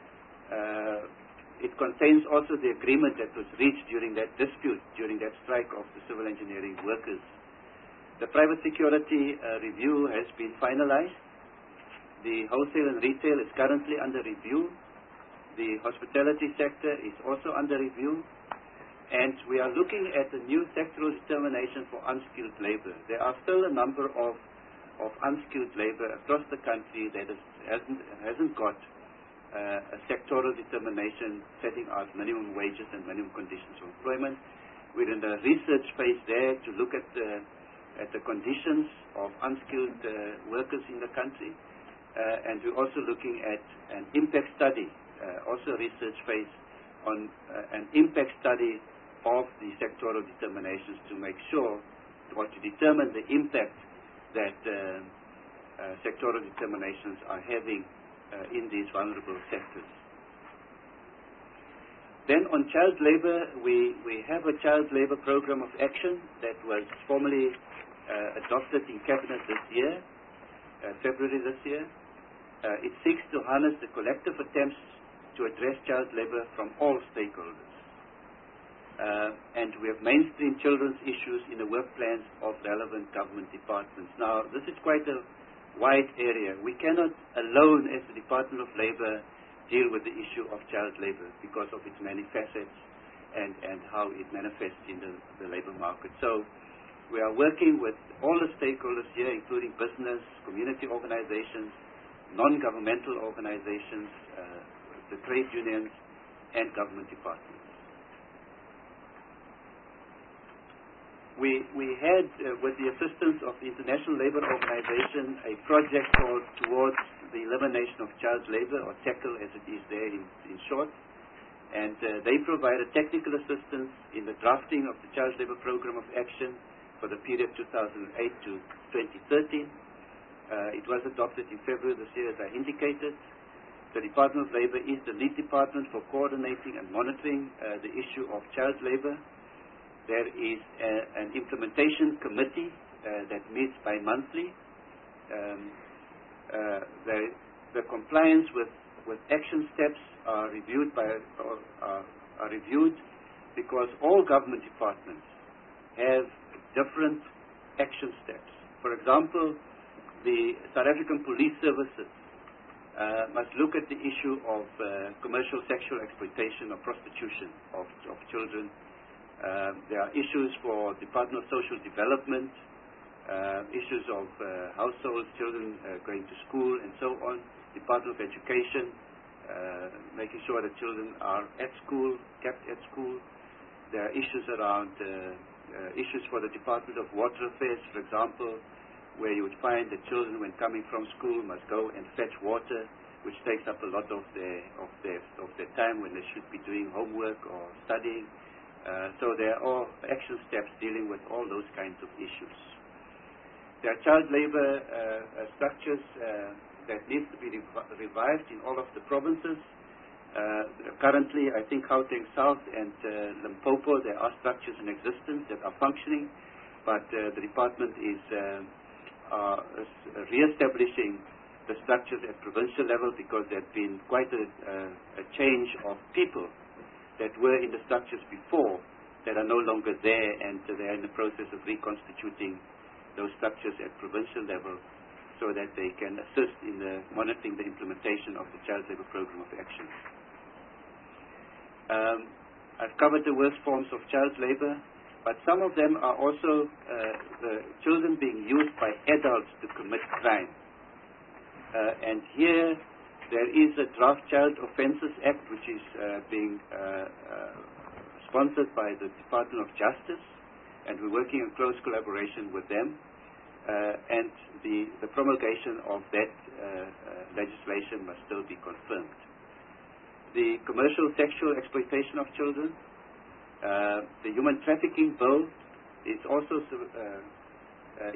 It contains also the agreement that was reached during that dispute, during that strike of the civil engineering workers. The private security review has been finalized. The wholesale and retail is currently under review. The hospitality sector is also under review. And we are looking at a new sectoral determination for unskilled labor. There are still a number of unskilled labor across the country that hasn't got a sectoral determination setting out minimum wages and minimum conditions of employment. We're in the research phase there to look at the conditions of unskilled workers in the country. And we're also looking at an impact study, also a research phase on an impact study of the sectoral determinations to make sure, or to determine the impact that sectoral determinations are having in these vulnerable sectors. Then on child labor, we have a child labor program of action that was formally adopted in Cabinet this year, February this year. It seeks to harness the collective attempts to address child labor from all stakeholders. And we have mainstream children's issues in the work plans of relevant government departments. Now, this is quite a wide area. We cannot alone, as the Department of Labor, deal with the issue of child labor because of its many facets and how it manifests in the labor market. So we are working with all the stakeholders here, including business, community organizations, non-governmental organizations, the trade unions, and government departments. We had, with the assistance of the International Labour Organization, a project called Towards the Elimination of Child Labour, or TACKLE as it is there in short. And they provided technical assistance in the drafting of the Child Labour Program of Action for the period 2008 to 2013. It was adopted in February this year, as I indicated. The Department of Labor is the lead department for coordinating and monitoring the issue of child labor. There is an implementation committee that meets bi-monthly. The compliance with with action steps are reviewed because all government departments have different action steps. For example, the South African Police Services must look at the issue of commercial sexual exploitation or prostitution of children. There are issues for Department of Social Development, issues of households, children going to school and so on. Department of Education, making sure that children are at school, kept at school. There are issues around issues for the Department of Water Affairs, for example, where you would find that children, when coming from school, must go and fetch water, which takes up a lot of their time when they should be doing homework or studying. So there are action steps dealing with all those kinds of issues. There are child labor structures that need to be revived in all of the provinces. Currently, I think Gauteng South and Limpopo, there are structures in existence that are functioning, but the department is re-establishing the structures at provincial level because there has been quite a change of people that were in the structures before that are no longer there, and they are in the process of reconstituting those structures at provincial level so that they can assist in the monitoring the implementation of the Child Labour Program of Action. I've covered the worst forms of child labour, but some of them are also the children being used by adults to commit crime. And here there is a Draft Child Offences Act which is being sponsored by the Department of Justice, and we're working in close collaboration with them. And the promulgation of that legislation must still be confirmed. The commercial sexual exploitation of children, the human trafficking bill is also